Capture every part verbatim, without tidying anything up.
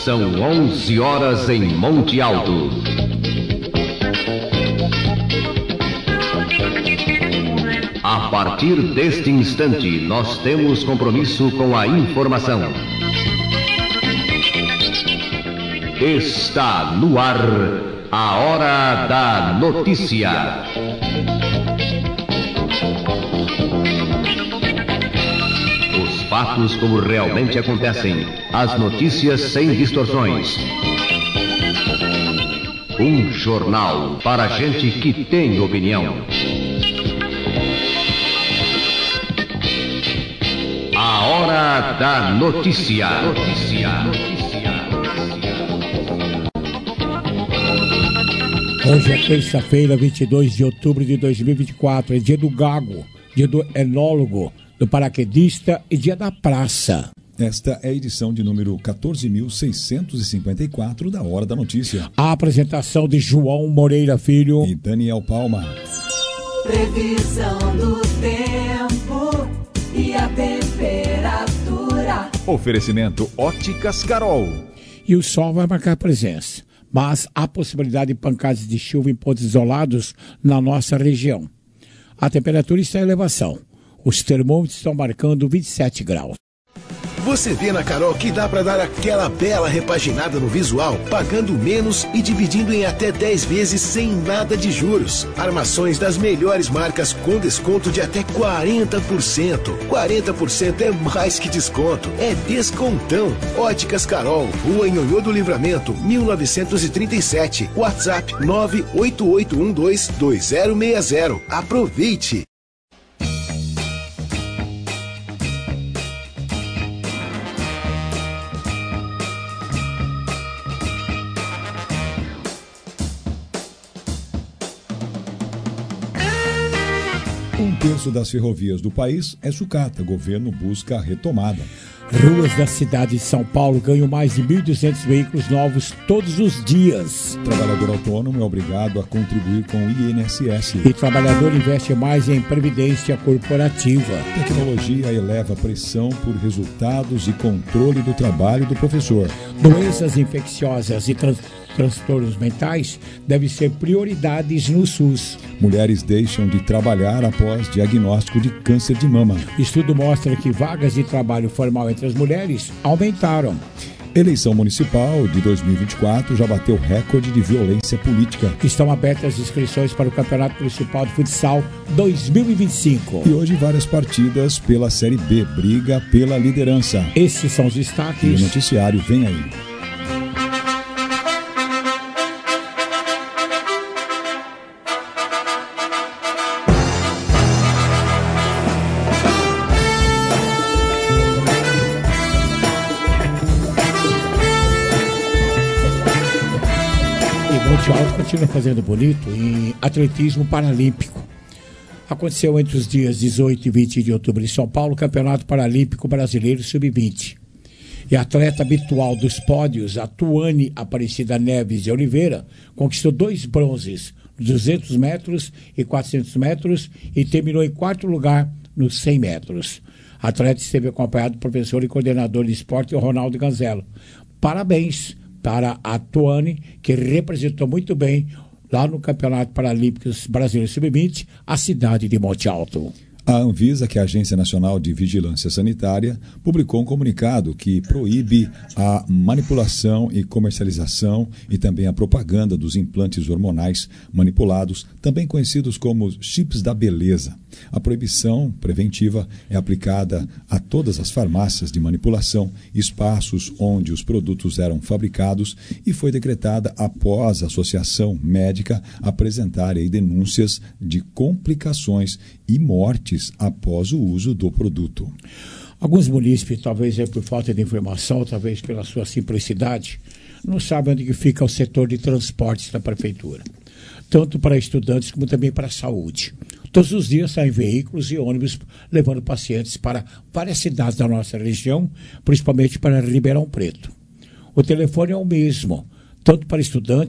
São onze horas em Monte Alto. A partir deste instante, nós temos compromisso com a informação. Está no ar a Hora da Notícia. Os fatos como realmente acontecem, as notícias sem distorções. Um jornal para gente que tem opinião. A Hora da Notícia. Notícia. Hoje é terça-feira, vinte e dois de outubro de dois mil e vinte e quatro. É dia do gago, dia do enólogo, do paraquedista e dia da praça. Esta é a edição de número quatorze mil seiscentos e cinquenta e quatro da Hora da Notícia. A apresentação de João Moreira Filho e Daniel Palma. Previsão do tempo e a temperatura. Oferecimento Óticas Carol. E o sol vai marcar presença, mas há possibilidade de pancadas de chuva em pontos isolados na nossa região. A temperatura está em elevação. Os termômetros estão marcando vinte e sete graus. Você vê na Carol que dá para dar aquela bela repaginada no visual, pagando menos e dividindo em até dez vezes sem nada de juros. Armações das melhores marcas com desconto de até quarenta por cento. quarenta por cento é mais que desconto, é descontão. Óticas Carol, Rua Nhonhô do Livramento, mil novecentos e trinta e sete. WhatsApp nove oito oito um dois dois zero seis zero. Aproveite! Um terço das ferrovias do país é sucata. Governo busca a retomada. Ruas da cidade de São Paulo ganham mais de mil e duzentos veículos novos todos os dias. Trabalhador autônomo é obrigado a contribuir com o I N S S. E trabalhador investe mais em previdência corporativa. Tecnologia eleva a pressão por resultados e controle do trabalho do professor. Doenças infecciosas e trans... transtornos mentais devem ser prioridades no SUS. Mulheres deixam de trabalhar após diagnóstico de câncer de mama. Estudo mostra que vagas de trabalho formal entre as mulheres aumentaram. Eleição municipal de dois mil e vinte e quatro já bateu recorde de violência política. Estão abertas as inscrições para o Campeonato Municipal de Futsal dois mil e vinte e cinco. E hoje várias partidas pela Série B, briga pela liderança. Esses são os destaques. E o noticiário vem aí. Monte Alto continua fazendo bonito em atletismo paralímpico. Aconteceu entre os dias dezoito e vinte de outubro em São Paulo o Campeonato Paralímpico Brasileiro sub vinte. E a atleta habitual dos pódios, a Tuane Aparecida Neves de Oliveira, conquistou dois bronzes, duzentos metros e quatrocentos metros, e terminou em quarto lugar nos cem metros. A atleta esteve acompanhado do professor e coordenador de esporte, Ronaldo Ganzello. Parabéns para a Tuane, que representou muito bem lá no Campeonato Paralímpico Brasileiro sub vinte, a cidade de Monte Alto. A Anvisa, que é a Agência Nacional de Vigilância Sanitária, publicou um comunicado que proíbe a manipulação e comercialização e também a propaganda dos implantes hormonais manipulados, também conhecidos como chips da beleza. A proibição preventiva é aplicada a todas as farmácias de manipulação, espaços onde os produtos eram fabricados, e foi decretada após a Associação Médica apresentar aí denúncias de complicações e mortes após o uso do produto. Alguns munícipes, talvez é por falta de informação, talvez pela sua simplicidade, não sabem onde fica o setor de transportes da prefeitura, tanto para estudantes como também para a saúde. Todos os dias saem veículos e ônibus levando pacientes para várias cidades da nossa região, principalmente para Ribeirão Preto. O telefone é o mesmo, tanto para estudante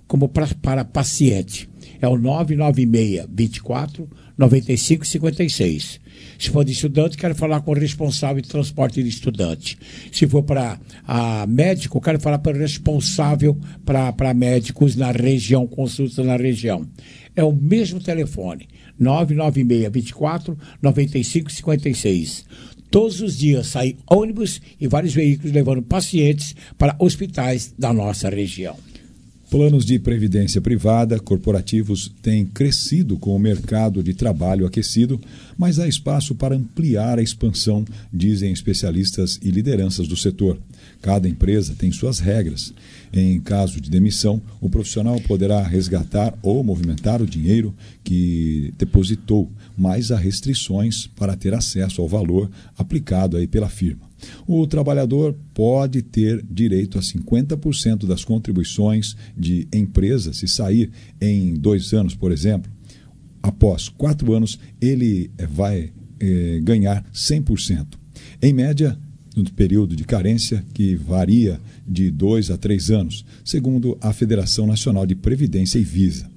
como pra, para paciente. É o nove nove seis, vinte e quatro, noventa e cinco, cinquenta e seis. Se for de estudante, quero falar com o responsável de transporte de estudante. Se for para médico, quero falar para o responsável para médicos na região, consultas na região. É o mesmo telefone, nove nove seis, vinte e quatro, noventa e cinco, cinquenta e seis. Todos os dias saem ônibus e vários veículos levando pacientes para hospitais da nossa região. Planos de previdência privada corporativos têm crescido com o mercado de trabalho aquecido, mas há espaço para ampliar a expansão, dizem especialistas e lideranças do setor. Cada empresa tem suas regras. Em caso de demissão, o profissional poderá resgatar ou movimentar o dinheiro que depositou, mas há restrições para ter acesso ao valor aplicado aí pela firma. O trabalhador pode ter direito a cinquenta por cento das contribuições de empresa se sair em dois anos, por exemplo. Após quatro anos, ele vai eh, ganhar cem por cento. Em média, no período de carência, que varia de dois a três anos, segundo a Federação Nacional de Previdência e Visa.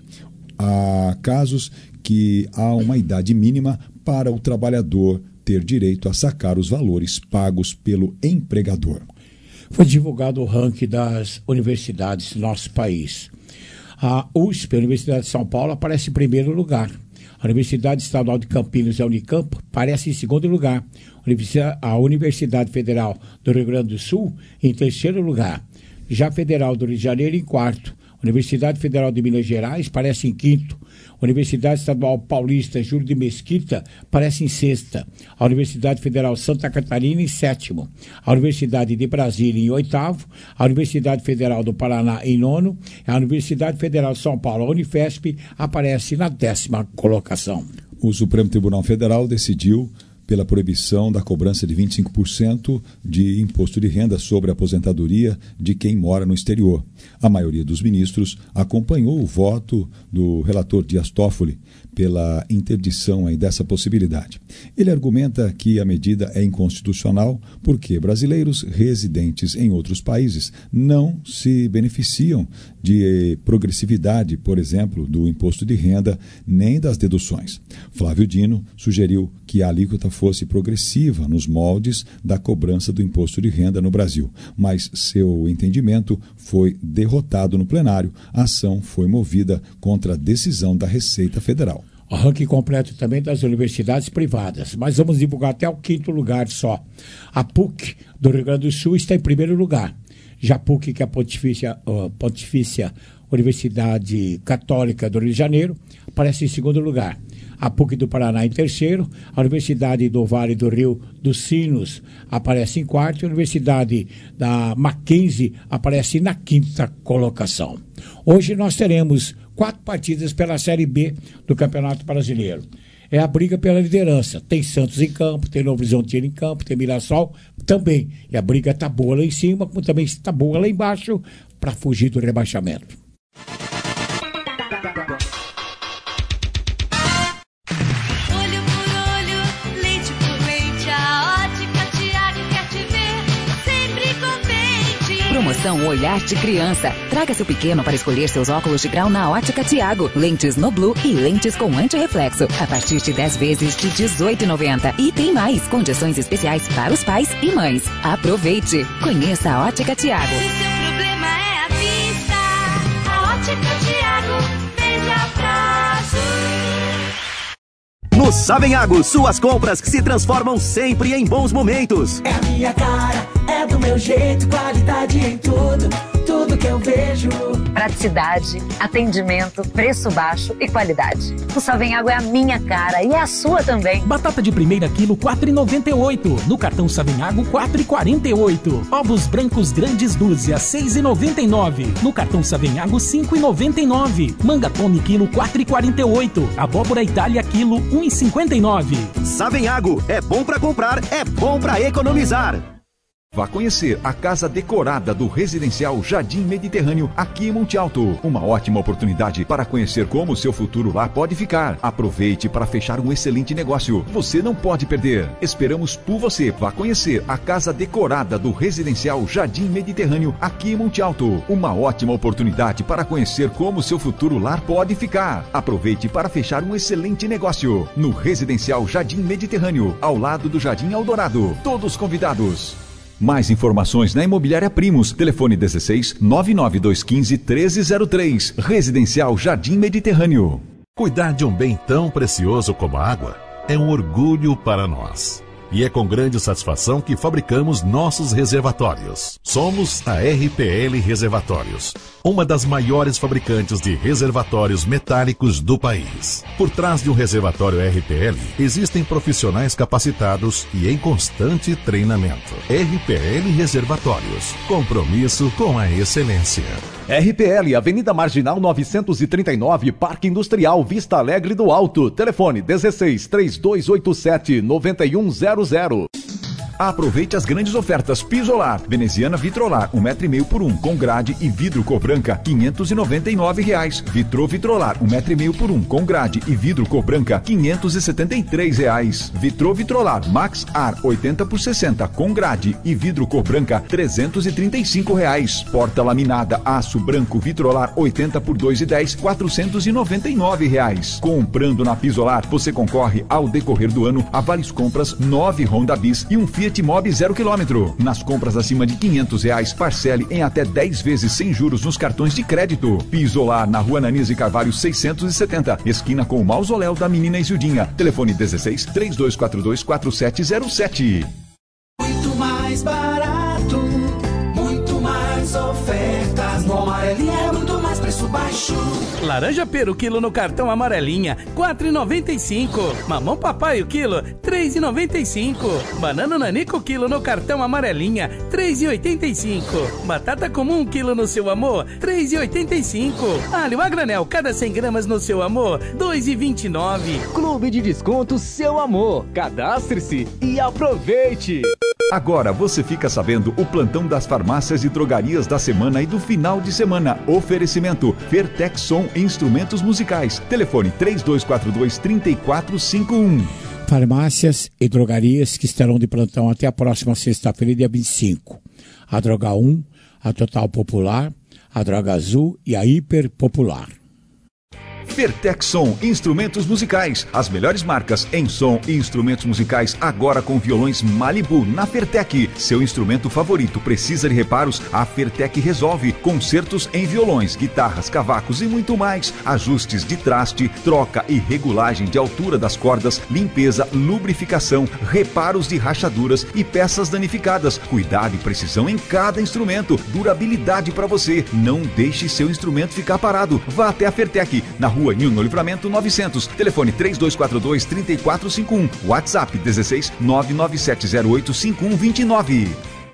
Há casos que há uma idade mínima para o trabalhador ter direito a sacar os valores pagos pelo empregador. Foi divulgado o ranking das universidades do nosso país. A U S P, a Universidade de São Paulo, aparece em primeiro lugar. A Universidade Estadual de Campinas e a Unicamp aparece em segundo lugar. A Universidade Federal do Rio Grande do Sul em terceiro lugar. Já a Federal do Rio de Janeiro em quarto. A Universidade Federal de Minas Gerais aparece em quinto. A Universidade Estadual Paulista Júlio de Mesquita aparece em sexta. A Universidade Federal Santa Catarina em sétimo. A Universidade de Brasília em oitavo. A Universidade Federal do Paraná em nono. A Universidade Federal de São Paulo, a Unifesp, aparece na décima colocação. O Supremo Tribunal Federal decidiu pela proibição da cobrança de vinte e cinco por cento de imposto de renda sobre a aposentadoria de quem mora no exterior. A maioria dos ministros acompanhou o voto do relator Dias Toffoli pela interdição aí dessa possibilidade. Ele argumenta que a medida é inconstitucional porque brasileiros residentes em outros países não se beneficiam de progressividade, por exemplo, do imposto de renda nem das deduções. Flávio Dino sugeriu que a alíquota fosse progressiva nos moldes da cobrança do imposto de renda no Brasil, mas seu entendimento foi derrotado no plenário. A ação foi movida contra a decisão da Receita Federal. O ranking completo também das universidades privadas, mas vamos divulgar até o quinto lugar só. A P U C do Rio Grande do Sul está em primeiro lugar. Já a P U C, que é a Pontifícia, uh, Pontifícia Universidade Católica do Rio de Janeiro, aparece em segundo lugar. A P U C do Paraná em terceiro, a Universidade do Vale do Rio dos Sinos aparece em quarto, e a Universidade da Mackenzie aparece na quinta colocação. Hoje nós teremos quatro partidas pela Série B do Campeonato Brasileiro. É a briga pela liderança. Tem Santos em campo, tem Novo Horizontino em campo, tem Mirassol também. E a briga está boa lá em cima, como também está boa lá embaixo, para fugir do rebaixamento. Promoção Olhar de Criança. Traga seu pequeno para escolher seus óculos de grau na Ótica Tiago. Lentes no Blue e lentes com antirreflexo. A partir de dez vezes de dezoito reais e noventa centavos. E tem mais, condições especiais para os pais e mães. Aproveite. Conheça a Ótica Tiago. Se seu problema é a vista, a Ótica Tiago veja prazo. No Savenhago, suas compras que se transformam sempre em bons momentos. É a minha cara, é do meu jeito, qualidade em tudo, tudo que eu vejo. Praticidade, atendimento, preço baixo e qualidade. O Savenhago é a minha cara e é a sua também. Batata de primeira quilo quatro reais e noventa e oito centavos. No cartão Savenhago quatro reais e quarenta e oito centavos. Ovos brancos grandes dúzia seis reais e noventa e nove centavos. No cartão Savenhago cinco reais e noventa e nove centavos. Manga Tome quilo quatro reais e quarenta e oito centavos. Abóbora Itália quilo um real e cinquenta e nove centavos. Savenhago, é bom pra comprar, é bom pra economizar. Vá conhecer a casa decorada do Residencial Jardim Mediterrâneo aqui em Monte Alto. Uma ótima oportunidade para conhecer como o seu futuro lá pode ficar. Aproveite para fechar um excelente negócio. Você não pode perder. Esperamos por você. Vá conhecer a casa decorada do Residencial Jardim Mediterrâneo aqui em Monte Alto. Uma ótima oportunidade para conhecer como o seu futuro lar pode ficar. Aproveite para fechar um excelente negócio. No Residencial Jardim Mediterrâneo, ao lado do Jardim Eldorado. Todos convidados. Mais informações na Imobiliária Primos. Telefone dezesseis, nove nove dois um cinco, treze zero três. Residencial Jardim Mediterrâneo. Cuidar de um bem tão precioso como a água é um orgulho para nós. E é com grande satisfação que fabricamos nossos reservatórios. Somos a R P L Reservatórios, uma das maiores fabricantes de reservatórios metálicos do país. Por trás de um reservatório R P L, existem profissionais capacitados e em constante treinamento. R P L Reservatórios, compromisso com a excelência. R P L, Avenida Marginal novecentos e trinta e nove, Parque Industrial Vista Alegre do Alto. Telefone dezesseis, três dois oito sete, nove um zero zero. Aproveite as grandes ofertas Pisolar, veneziana Vitrolar, um metro e meio por um, com grade e vidro cor branca, quinhentos e noventa e nove reais. Vitro Vitrolar, um metro e meio por um, com grade e vidro cor branca, quinhentos e setenta e três reais. Vitro Vitrolar Max Ar, oitenta por sessenta, com grade e vidro cor branca, trezentos e trinta e cinco reais. Porta laminada aço branco Vitrolar, oitenta por dois e dez, quatrocentos e noventa e nove reais. Comprando na Pisolar, você concorre ao decorrer do ano a várias compras, nove Honda Bis e um Fiat Mobi zero quilômetro. Nas compras acima de quinhentos reais, parcele em até dez vezes sem juros nos cartões de crédito. Pisolar, na Rua Nanise Carvalho seiscentos e setenta, esquina com o Mausoléu da Menina Isildinha. Telefone dezesseis, três dois quatro dois, quatro sete zero sete. Muito mais barato, muito mais ofertas. No Amarelinha é muito mais preço baixo. Laranja pera o quilo no cartão Amarelinha, quatro reais e noventa e cinco centavos. Mamão papai o quilo, três reais e noventa e cinco centavos. Banana nanico o quilo no cartão Amarelinha, três reais e oitenta e cinco centavos. Batata comum um quilo no seu amor, três reais e oitenta e cinco centavos. Alho a granel, cada cem gramas no seu amor, dois reais e vinte e nove centavos. Clube de Desconto Seu Amor. Cadastre-se e aproveite. Agora você fica sabendo o plantão das farmácias e drogarias da semana e do final de semana. Oferecimento Fertexson Instrumentos Musicais. Telefone três dois quatro dois, três quatro cinco um. Farmácias e drogarias que estarão de plantão até a próxima sexta-feira, dia vinte e cinco. A Droga um, a Total Popular, a Droga Azul e a Hiper Popular. Fertexson Instrumentos Musicais, as melhores marcas em som e instrumentos musicais, agora com violões Malibu na Fertec. Seu instrumento favorito precisa de reparos? A Fertec resolve. Concertos em violões, guitarras, cavacos e muito mais. Ajustes de traste, troca e regulagem de altura das cordas, limpeza, lubrificação, reparos de rachaduras e peças danificadas. Cuidado e precisão em cada instrumento. Durabilidade para você. Não deixe seu instrumento ficar parado. Vá até a Fertec, na rua Nilno Livramento novecentos. Telefone três dois quatro dois, três quatro cinco um. WhatsApp dezesseis, nove nove sete zero oito, cinco um dois nove.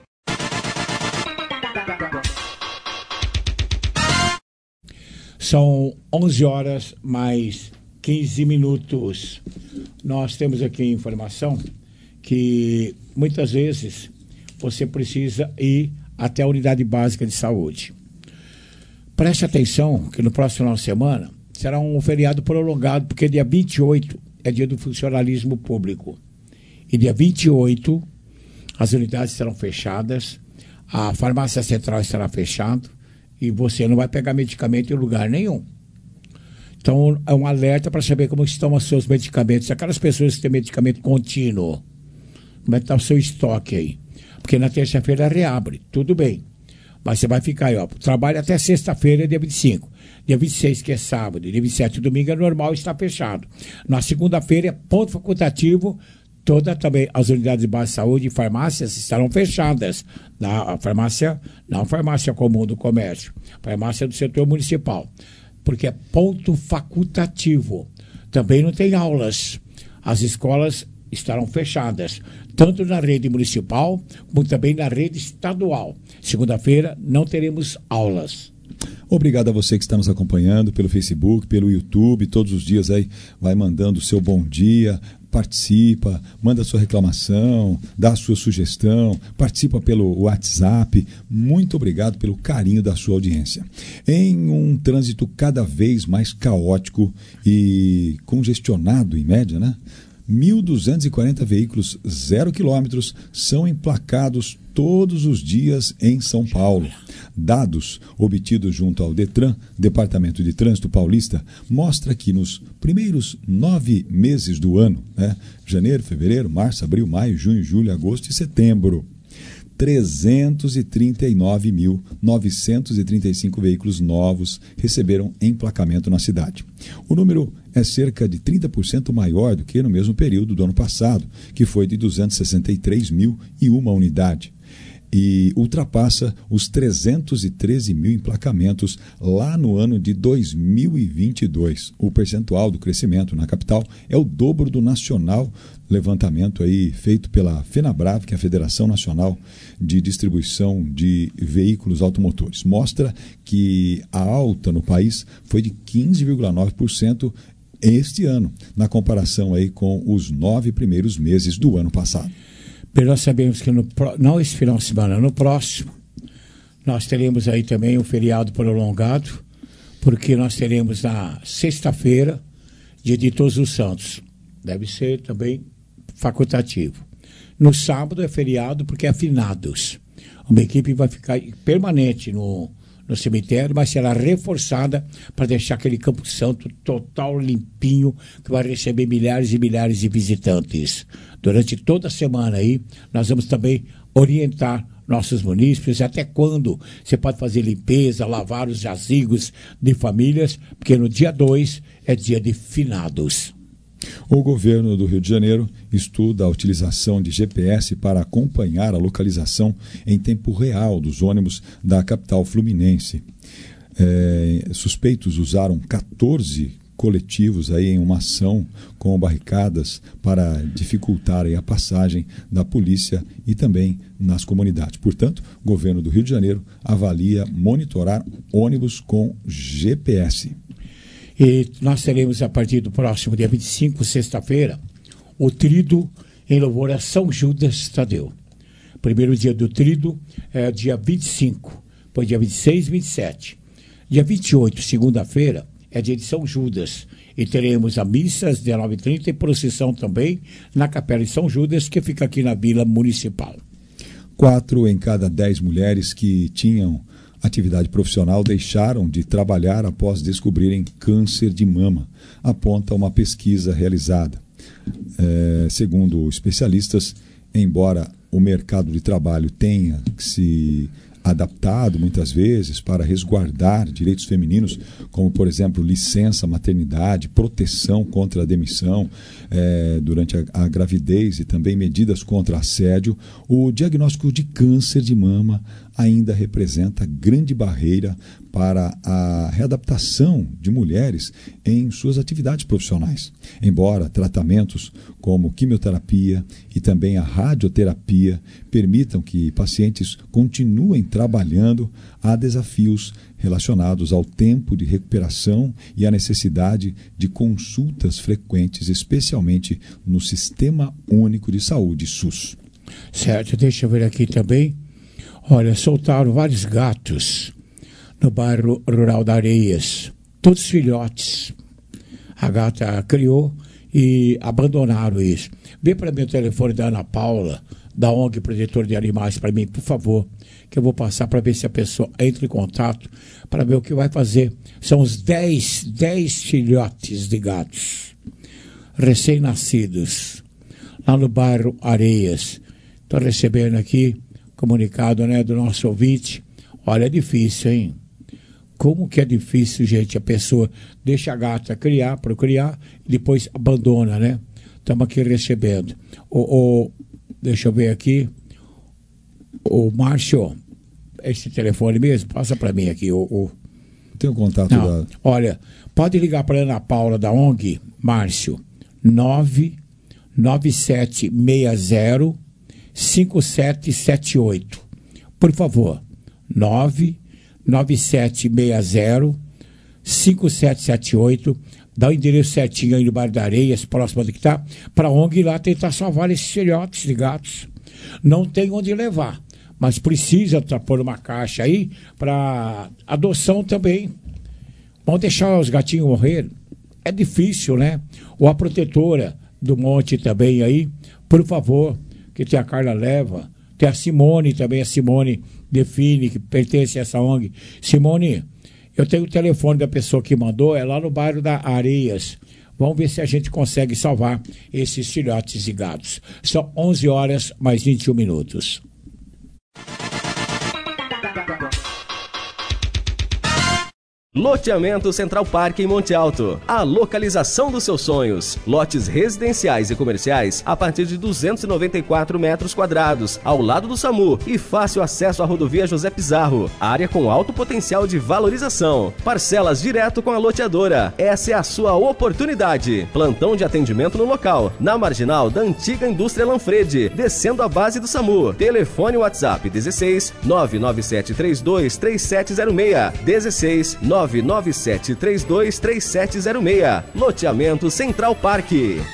São onze horas mais quinze minutos. Nós temos aqui informação que muitas vezes você precisa ir até a unidade básica de saúde. Preste atenção que no próximo final de semana será um feriado prolongado, porque dia vinte e oito é dia do funcionalismo público. E dia vinte e oito as unidades serão fechadas, a farmácia central estará fechada e você não vai pegar medicamento em lugar nenhum. Então é um alerta para saber como estão os seus medicamentos. Aquelas pessoas que têm medicamento contínuo, como é que está o seu estoque aí? Porque na terça-feira reabre, tudo bem. Mas você vai ficar aí, ó, trabalho até sexta-feira, dia vinte e cinco. Dia vinte e seis, que é sábado, dia vinte e sete, domingo, é normal, está fechado. Na segunda-feira, é ponto facultativo, toda também as unidades de base de saúde e farmácias estarão fechadas. Na farmácia, não farmácia comum do comércio, farmácia do setor municipal, porque é ponto facultativo. Também não tem aulas. As escolas estarão fechadas, tanto na rede municipal, como também na rede estadual. Segunda-feira não teremos aulas. Obrigado a você que está nos acompanhando pelo Facebook, pelo YouTube, todos os dias aí vai mandando o seu bom dia, participa, manda sua reclamação, dá a sua sugestão, participa pelo WhatsApp. Muito obrigado pelo carinho da sua audiência. Em um trânsito cada vez mais caótico e congestionado, em média, né? mil duzentos e quarenta veículos zero quilômetros são emplacados todos os dias em São Paulo. Dados obtidos junto ao Detran, Departamento de Trânsito Paulista, mostra que nos primeiros nove meses do ano, né, janeiro, fevereiro, março, abril, maio, junho, julho, agosto e setembro, trezentos e trinta e nove mil novecentos e trinta e cinco veículos novos receberam emplacamento na cidade. O número é cerca de trinta por cento maior do que no mesmo período do ano passado, que foi de duzentos e sessenta e três mil e uma unidade. E ultrapassa os trezentos e treze mil emplacamentos lá no ano de dois mil e vinte e dois. O percentual do crescimento na capital é o dobro do nacional, levantamento aí feito pela FenaBrave, que é a Federação Nacional de Distribuição de Veículos Automotores. Mostra que a alta no país foi de quinze vírgula nove por cento este ano, na comparação aí com os nove primeiros meses do ano passado. Nós sabemos que no, não esse final de semana, no próximo, nós teremos aí também um feriado prolongado, porque nós teremos na sexta-feira, dia de Todos os Santos. Deve ser também facultativo. No sábado é feriado porque é finados. Uma equipe vai ficar permanente no, no cemitério, mas será reforçada para deixar aquele Campo Santo total limpinho, que vai receber milhares e milhares de visitantes. Durante toda a semana aí, nós vamos também orientar nossos munícipes até quando você pode fazer limpeza, lavar os jazigos de famílias, porque no dia dois é dia de finados. O governo do Rio de Janeiro estuda a utilização de G P S para acompanhar a localização em tempo real dos ônibus da capital fluminense. É, suspeitos usaram quatorze coletivos aí em uma ação com barricadas para dificultar aí a passagem da polícia e também nas comunidades. Portanto, o governo do Rio de Janeiro avalia monitorar ônibus com G P S. E nós teremos a partir do próximo dia vinte e cinco, sexta-feira, o Trido em louvor a São Judas Tadeu. Primeiro dia do Trido é dia vinte e cinco, depois dia vinte e seis e vinte e sete. Dia vinte e oito, segunda-feira, é dia de São Judas. E teremos a missa às dezenove e trinta e procissão também na Capela de São Judas, que fica aqui na Vila Municipal. Quatro em cada dez mulheres que tinham atividade profissional deixaram de trabalhar após descobrirem câncer de mama, aponta uma pesquisa realizada. É, segundo especialistas, embora o mercado de trabalho tenha se adaptado muitas vezes para resguardar direitos femininos, como, por exemplo, licença maternidade, proteção contra a demissão é, durante a, a gravidez e também medidas contra assédio, o diagnóstico de câncer de mama ainda representa grande barreira para a readaptação de mulheres em suas atividades profissionais. Embora tratamentos como quimioterapia e também a radioterapia permitam que pacientes continuem trabalhando, há desafios relacionados ao tempo de recuperação e à necessidade de consultas frequentes, especialmente no Sistema Único de Saúde, SUS. Certo, deixa eu ver aqui também. Olha, soltaram vários gatos no bairro rural da Areias, todos filhotes. A gata criou e abandonaram isso. Vê para mim o telefone da Ana Paula, da O N G Protetor de Animais, para mim, por favor, que eu vou passar para ver se a pessoa entra em contato, para ver o que vai fazer. São os dez, dez filhotes de gatos, recém-nascidos, lá no bairro Areias. Estou recebendo aqui comunicado, né, do nosso ouvinte. Olha, é difícil, hein? Como que é difícil, gente, a pessoa deixa a gata criar, procriar, e depois abandona, né? Estamos aqui recebendo. O, o, deixa eu ver aqui. O Márcio, esse telefone mesmo, passa para mim aqui. O, o... Tem o contato Não, da... Olha, pode ligar para a Ana Paula da O N G, Márcio, nove nove sete seis zero cinco sete sete oito. Por favor, nove nove sete seis zero cinco sete sete oito. dá o endereço certinho aí no bairro da Areias, próximo de que está, para a O N G ir lá tentar salvar esses filhotes de gatos. Não tem onde levar, mas precisa pôr uma caixa aí para adoção também. Vamos deixar os gatinhos morrer? É difícil, né? Ou a protetora do monte também aí, por favor, que tem a Carla Leva, tem a Simone também, a Simone Define, que pertence a essa O N G. Simone, eu tenho o telefone da pessoa que mandou, é lá no bairro da Areias. Vamos ver se a gente consegue salvar esses filhotes de gatos. São onze horas mais vinte e um minutos. Loteamento Central Park em Monte Alto. A localização dos seus sonhos. Lotes residenciais e comerciais a partir de duzentos e noventa e quatro metros quadrados, ao lado do SAMU e fácil acesso à rodovia José Pizarro. Área com alto potencial de valorização. Parcelas direto com a loteadora. Essa é a sua oportunidade. Plantão de atendimento no local, na marginal da antiga indústria Lanfredi, descendo a base do SAMU. Telefone WhatsApp dezesseis nove nove sete três dois três sete zero seis. dezesseis nove nove sete três dois três sete zero seis. Loteamento Central Park.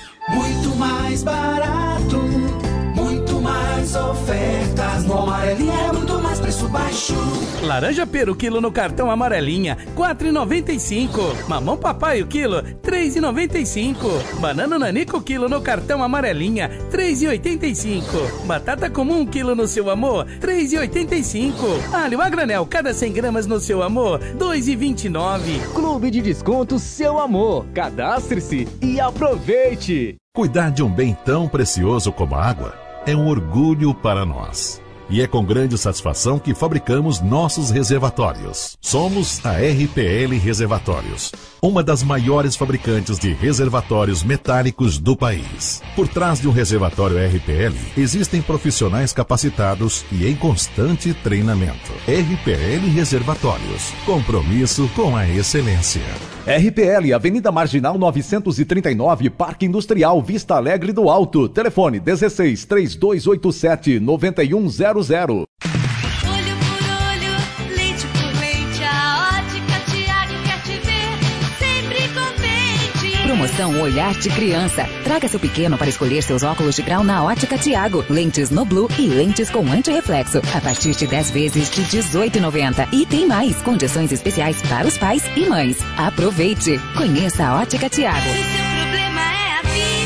Muito mais barato, muito mais ofertas. No Amarelinha é muito mais preço baixo. Laranja pera quilo no cartão Amarelinha, quatro reais e noventa e cinco centavos. Mamão papai o quilo, três reais e noventa e cinco centavos. Banana nanico quilo no cartão Amarelinha, três reais e oitenta e cinco centavos. Batata comum um quilo no seu amor, três reais e oitenta e cinco centavos. Alho a granel, cada cem gramas no seu amor, dois reais e vinte e nove centavos. Clube de Desconto Seu Amor. Cadastre-se e aproveite. Cuidar de um bem tão precioso como a água é um orgulho para nós. E é com grande satisfação que fabricamos nossos reservatórios. Somos a R P L Reservatórios, uma das maiores fabricantes de reservatórios metálicos do país. Por trás de um reservatório R P L, existem profissionais capacitados e em constante treinamento. R P L Reservatórios, compromisso com a excelência. R P L, Avenida Marginal novecentos e trinta e nove, Parque Industrial, Vista Alegre do Alto. Telefone dezesseis três dois oito sete nove um zero zero. Olho por olho, leite por leite, a Ótica Tiago quer te ver sempre contente. Promoção Olhar de Criança. Traga seu pequeno para escolher seus óculos de grau na Ótica Tiago. Lentes no Blue e lentes com antirreflexo. A partir de dez vezes de dezoito reais e noventa centavos. E tem mais, condições especiais para os pais e mães. Aproveite! Conheça a Ótica Tiago. Se seu problema é a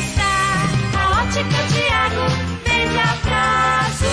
vista, a Ótica Tiago vende a prazo.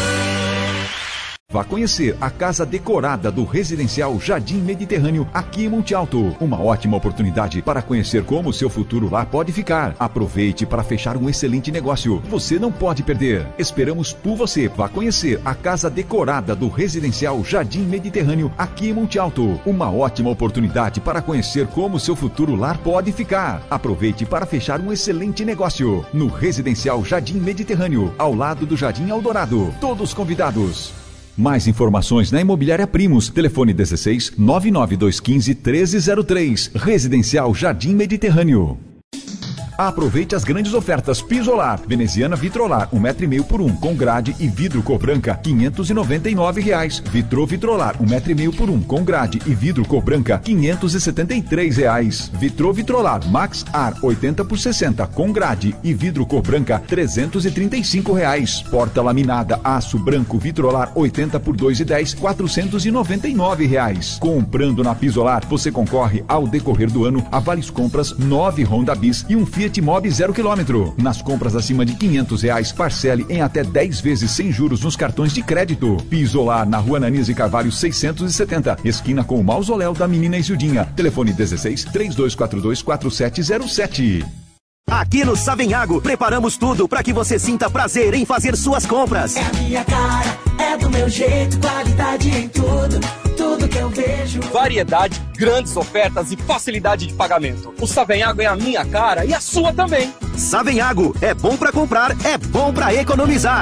Vá conhecer a casa decorada do residencial Jardim Mediterrâneo aqui em Monte Alto. Uma ótima oportunidade para conhecer como o seu futuro lá pode ficar. Aproveite para fechar um excelente negócio. Você não pode perder. Esperamos por você. Vá conhecer a casa decorada do residencial Jardim Mediterrâneo aqui em Monte Alto. Uma ótima oportunidade para conhecer como o seu futuro lar pode ficar. Aproveite para fechar um excelente negócio no residencial Jardim Mediterrâneo, ao lado do Jardim Eldorado. Todos convidados. Mais informações na Imobiliária Primos. Telefone dezesseis nove nove dois um cinco treze zero três. Residencial Jardim Mediterrâneo. Aproveite as grandes ofertas. Pisolar, veneziana Vitrolar, um metro e meio por um, com grade e vidro cor branca, quinhentos e noventa e nove reais. Vitro Vitrolar, um metro e meio por um, com grade e vidro cor branca, quinhentos e setenta e três reais. Vitro Vitrolar Max Ar, oitenta por sessenta, com grade e vidro cor branca, trezentos e trinta e cinco reais. Porta laminada aço branco Vitrolar, oitenta por dois e dez, quatrocentos e noventa e nove reais. Comprando na Pisolar, você concorre ao decorrer do ano a várias compras, nove Honda Bis e um Fiat Mobi zero quilômetro. Nas compras acima de quinhentos reais, parcele em até dez vezes sem juros nos cartões de crédito. Pisolar, na Rua Ananias e Carvalho seiscentos e setenta, esquina com o mausoléu da Menina Isildinha. Telefone dezesseis três dois quatro dois quatro sete zero sete. Aqui no Savenhago, preparamos tudo para que você sinta prazer em fazer suas compras. É a minha cara, é do meu jeito, qualidade em tudo, tudo que eu vejo. Variedade, grandes ofertas e facilidade de pagamento. O Savenhago é a minha cara e a sua também. Savenhago, é bom para comprar, é bom para economizar.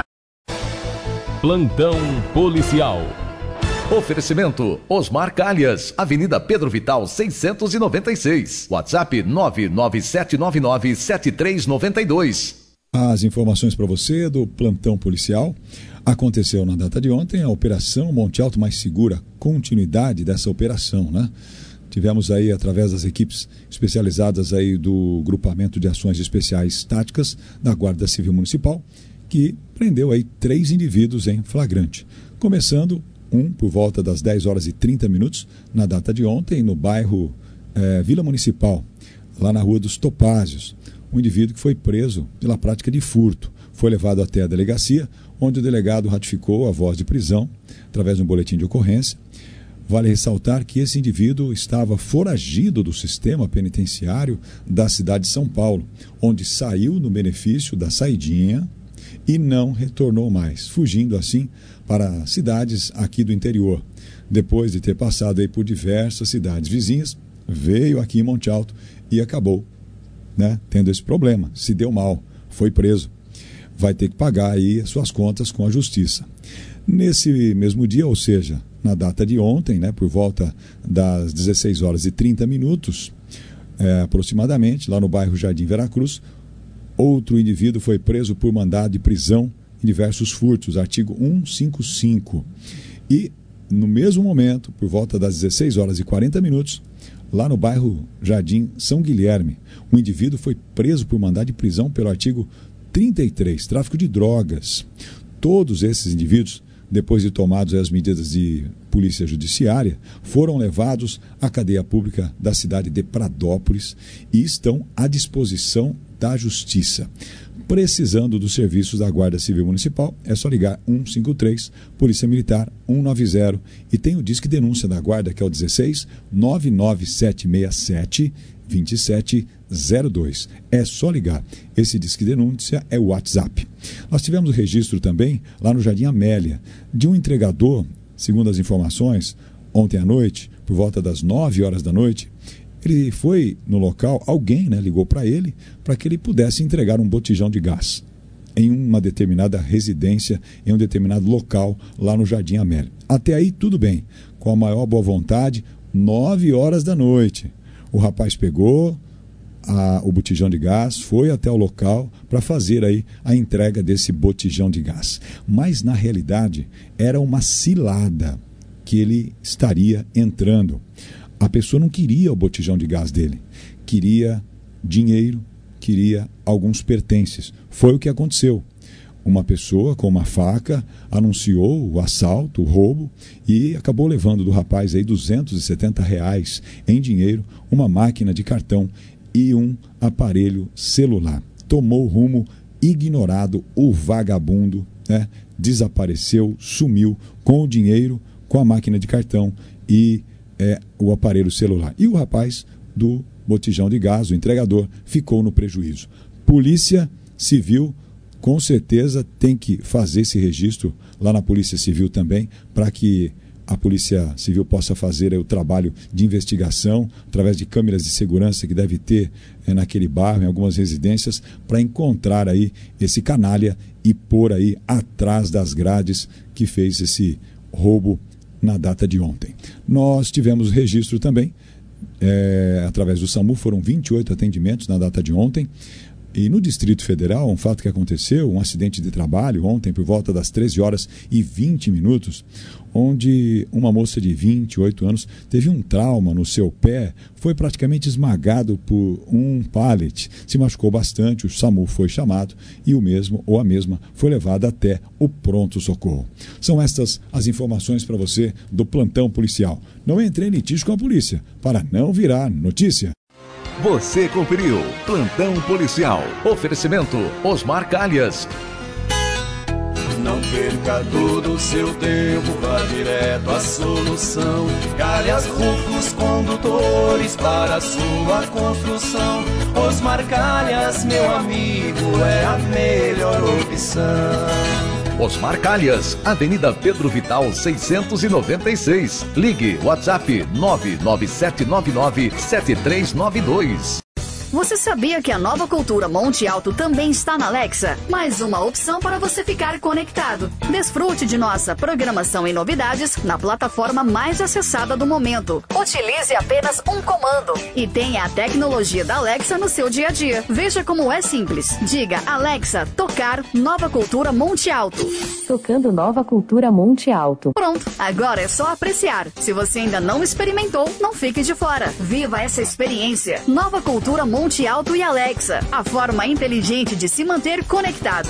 Plantão Policial. Oferecimento Osmar Calhas, Avenida Pedro Vital seiscentos e noventa e seis. WhatsApp nove nove sete nove nove sete três nove dois. As informações para você do plantão policial. Aconteceu na data de ontem a Operação Monte Alto Mais Segura, continuidade dessa operação, né? tivemos aí, através das equipes especializadas aí do Grupamento de Ações Especiais Táticas da Guarda Civil Municipal, que prendeu aí três indivíduos em flagrante. Começando, um por volta das dez horas e trinta minutos, na data de ontem, no bairro eh, Vila Municipal, lá na Rua dos Topázios. Um indivíduo que foi preso pela prática de furto. Foi levado até a delegacia, onde o delegado ratificou a voz de prisão, através de um boletim de ocorrência. Vale ressaltar que esse indivíduo estava foragido do sistema penitenciário da cidade de São Paulo, onde saiu no benefício da saidinha e não retornou mais, fugindo assim para cidades aqui do interior. Depois de ter passado aí por diversas cidades vizinhas, veio aqui em Monte Alto e acabou, né, tendo esse problema. Se deu mal, foi preso. Vai ter que pagar aí as suas contas com a justiça. Nesse mesmo dia, ou seja, na data de ontem, né, por volta das dezesseis horas e trinta minutos, é, aproximadamente, lá no bairro Jardim Veracruz, outro indivíduo foi preso por mandado de prisão em diversos furtos, artigo cento e cinquenta e cinco. E, no mesmo momento, por volta das dezesseis horas e quarenta minutos, lá no bairro Jardim São Guilherme, um indivíduo foi preso por mandado de prisão pelo artigo trinta e três, tráfico de drogas. Todos esses indivíduos, depois de tomados as medidas de polícia judiciária, foram levados à cadeia pública da cidade de Pradópolis e estão à disposição da Justiça. Precisando dos serviços da Guarda Civil Municipal, é só ligar cento e cinquenta e três, Polícia Militar cento e noventa, e tem o disque denúncia da Guarda, que é o dezesseis, nove nove sete seis sete, dois sete zero dois. É só ligar. Esse disque denúncia é o WhatsApp. Nós tivemos o registro também, lá no Jardim Amélia, de um entregador, segundo as informações, ontem à noite, por volta das nove horas da noite. Ele foi no local, alguém, né, ligou para ele para que ele pudesse entregar um botijão de gás em uma determinada residência, em um determinado local lá no Jardim Amélia. Até aí tudo bem, com a maior boa vontade, nove horas da noite. O rapaz pegou a, o botijão de gás, foi até o local para fazer aí a entrega desse botijão de gás. Mas na realidade era uma cilada que ele estaria entrando. A pessoa não queria o botijão de gás dele, queria dinheiro, queria alguns pertences. Foi o que aconteceu. Uma pessoa com uma faca anunciou o assalto, o roubo, e acabou levando do rapaz aí duzentos e setenta reais em dinheiro, uma máquina de cartão e um aparelho celular. Tomou rumo ignorado, o vagabundo, né? Desapareceu, sumiu com o dinheiro, com a máquina de cartão e é, o aparelho celular. E o rapaz do botijão de gás, o entregador, ficou no prejuízo. Polícia Civil, com certeza, tem que fazer esse registro lá na Polícia Civil também, para que a Polícia Civil possa fazer aí o trabalho de investigação, através de câmeras de segurança que deve ter é, naquele bairro, em algumas residências, para encontrar aí esse canalha e pôr aí atrás das grades que fez esse roubo na data de ontem. Nós tivemos registro também, é, através do SAMU, foram vinte e oito atendimentos na data de ontem. E no Distrito Federal, um fato que aconteceu, um acidente de trabalho ontem por volta das treze horas e vinte minutos, onde uma moça de vinte e oito anos teve um trauma no seu pé, foi praticamente esmagado por um pallet, se machucou bastante, o SAMU foi chamado e o mesmo ou a mesma foi levada até o pronto-socorro. São estas as informações para você do plantão policial. Não entre em litígio com a polícia, para não virar notícia. Você conferiu Plantão Policial. Oferecimento Osmar Calhas. Não perca todo o seu tempo, vá direto à solução. Calhas Rufos Condutores para a sua construção. Osmar Calhas, meu amigo, é a melhor opção. Osmar Calhas, Avenida Pedro Vital seiscentos e noventa e seis. Ligue WhatsApp nove nove sete nove nove sete três nove dois. Você sabia que a Nova Cultura Monte Alto também está na Alexa? Mais uma opção para você ficar conectado. Desfrute de nossa programação e novidades na plataforma mais acessada do momento. Utilize apenas um comando e tenha a tecnologia da Alexa no seu dia a dia. Veja como é simples. Diga Alexa, tocar Nova Cultura Monte Alto. Tocando Nova Cultura Monte Alto. Pronto, agora é só apreciar. Se você ainda não experimentou, não fique de fora. Viva essa experiência. Nova Cultura Monte Alto e Alexa, a forma inteligente de se manter conectado.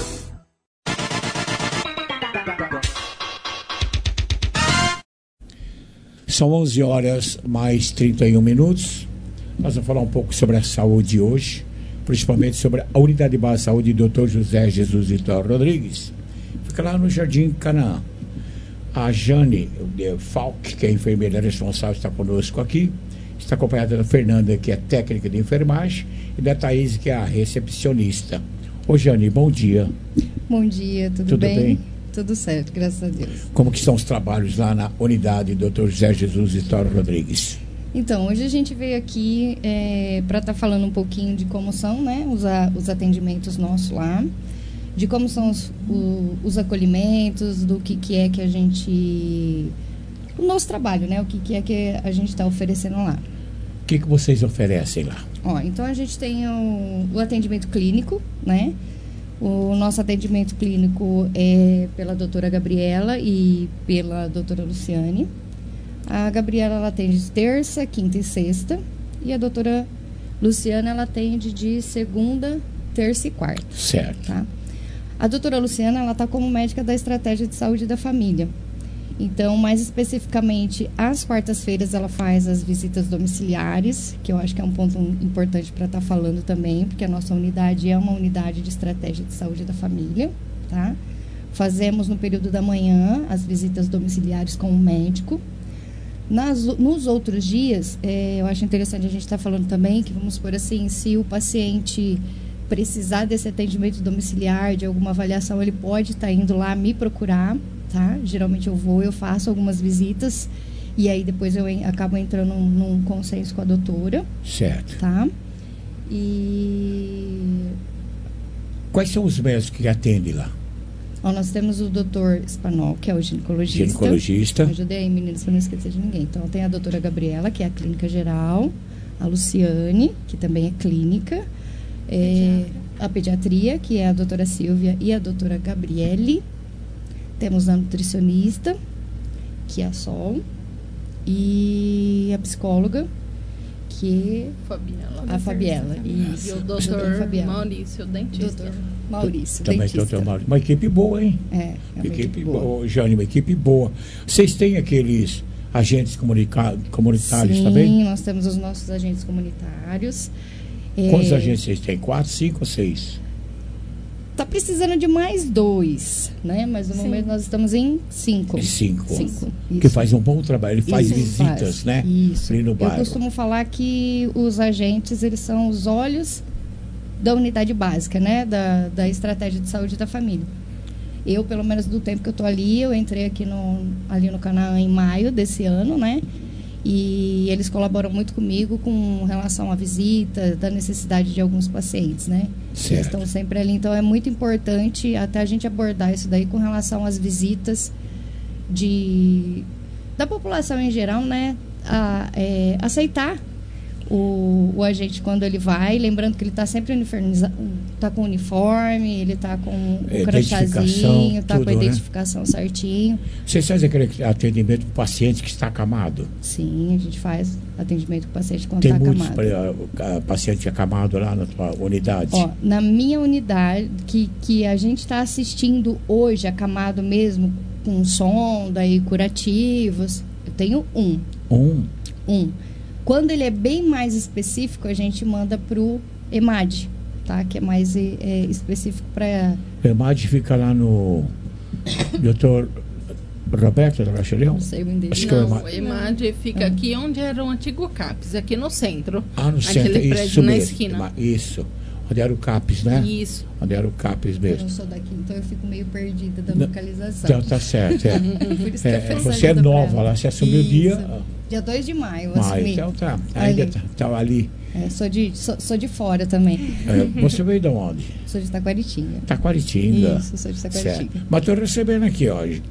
São onze horas mais trinta e um minutos. Nós vamos falar um pouco sobre a saúde hoje, principalmente sobre a Unidade de Base de Saúde doutor José Jesus Vitor Rodrigues. Fica lá no Jardim Canaã. A Jane Falk, que é a enfermeira responsável, está conosco aqui. Está acompanhada da Fernanda, que é técnica de enfermagem, e da Thaís, que é a recepcionista. Ô Jane, bom dia. Bom dia, tudo, tudo bem? bem? Tudo certo, graças a Deus. Como que estão os trabalhos lá na unidade doutor José Jesus Vitor Rodrigues? Então, hoje a gente veio aqui é, para estar tá falando um pouquinho de como são, né, os, a, os atendimentos nossos lá, de como são os, o, os acolhimentos, do que, que é que a gente... o nosso trabalho, né, o que, que é que a gente está oferecendo lá. O que, que vocês oferecem lá? Ó, então, a gente tem o, o atendimento clínico, né? O nosso atendimento clínico é pela doutora Gabriela e pela doutora Luciane. A Gabriela, ela atende de terça, quinta e sexta. E a doutora Luciana, ela atende de segunda, terça e quarta. Certo. Tá? A doutora Luciana, ela está como médica da Estratégia de Saúde da Família. Então, mais especificamente, às quartas-feiras ela faz as visitas domiciliares, que eu acho que é um ponto importante para estar tá falando também, porque a nossa unidade é uma unidade de estratégia de saúde da família, tá? Fazemos no período da manhã as visitas domiciliares com o médico. Nas, nos outros dias, é, eu acho interessante a gente estar tá falando também que, vamos por assim, se o paciente precisar desse atendimento domiciliar, de alguma avaliação, ele pode estar tá indo lá me procurar. Tá? Geralmente eu vou, eu faço algumas visitas e aí depois eu en- acabo entrando num, num consenso com a doutora. Certo. Tá? E... Quais são os médicos que atendem lá? Ó, nós temos o doutor Spanol, que é o ginecologista. Ginecologista. Ajudei aí, meninas, para não esquecer de ninguém. Então, tem a doutora Gabriela, que é a clínica geral. A Luciane, que também é clínica. É, a pediatria, que é a doutora Silvia e a doutora Gabriele. Temos a nutricionista, que é a Sol, e a psicóloga, que Fabiela. a Fabiela. Isso. E o doutor Maurício, dentista. Doutor Maurício, Também dentista. doutor Maurício. Uma equipe boa, hein? É, é uma equipe, equipe boa. boa. Jane, uma equipe boa. Vocês têm aqueles agentes comunica- comunitários Sim, também? Sim, nós temos os nossos agentes comunitários. Quantos é... agentes vocês têm? Quatro, cinco ou seis? Tá precisando de mais dois, né? Mas no Sim. momento nós estamos em cinco. Em cinco. Cinco. Que faz um bom trabalho. Ele faz Isso, visitas, faz. né? Isso. Ali no Eu bairro. costumo falar que os agentes, eles são os olhos da unidade básica, né? Da, da estratégia de saúde da família. Eu, pelo menos do tempo que eu estou ali, eu entrei aqui no, ali no Canaã em maio desse ano, né? E eles colaboram muito comigo com relação à visita, da necessidade de alguns pacientes, né? Certo. Eles estão sempre ali. Então, é muito importante até a gente abordar isso daí com relação às visitas de, da população em geral, né? A, é, aceitar o, o agente quando ele vai, lembrando que ele está sempre uniformizado, está com uniforme, ele está com o É, crachazinho, está com a tudo, né? identificação certinho. Vocês fazem aquele atendimento para o paciente que está acamado? Sim, a gente faz atendimento com o paciente quando Tem está muitos acamado. pra- a- paciente acamado lá na tua unidade? Ó, na minha unidade, que, que a gente está assistindo hoje, acamado mesmo, com sonda e curativos, eu tenho um. Um? Um. Quando ele é bem mais específico, a gente manda para o EMAD, tá? Que é mais é, é, específico para... O EMAD fica lá no doutor Roberto da Rocha Leão? Não sei o endereço. Acho que é o Não, EMAD. o EMAD fica aqui onde era o antigo CAPES, aqui no centro. Ah, no Aquele centro, prédio isso na mesmo. esquina. Ema- Isso. Onde era o CAPES, né? Isso. Onde era o CAPES Eu mesmo. não sou daqui, então eu fico meio perdida da Não, localização. Então tá certo. É. Por isso que É, eu faço você é ajuda pra nova ela. lá, você assumiu o Isso. dia. Dia Dia dois de maio, eu Maio, assumi. então tá. Ainda Ali. tá, tá ali. É, sou, de, sou, sou de fora também. É, você veio de onde? Sou de Taquaritinga. Taquaritinga. Isso, sou de Taquaritinga. Certo. Mas estou recebendo aqui hoje.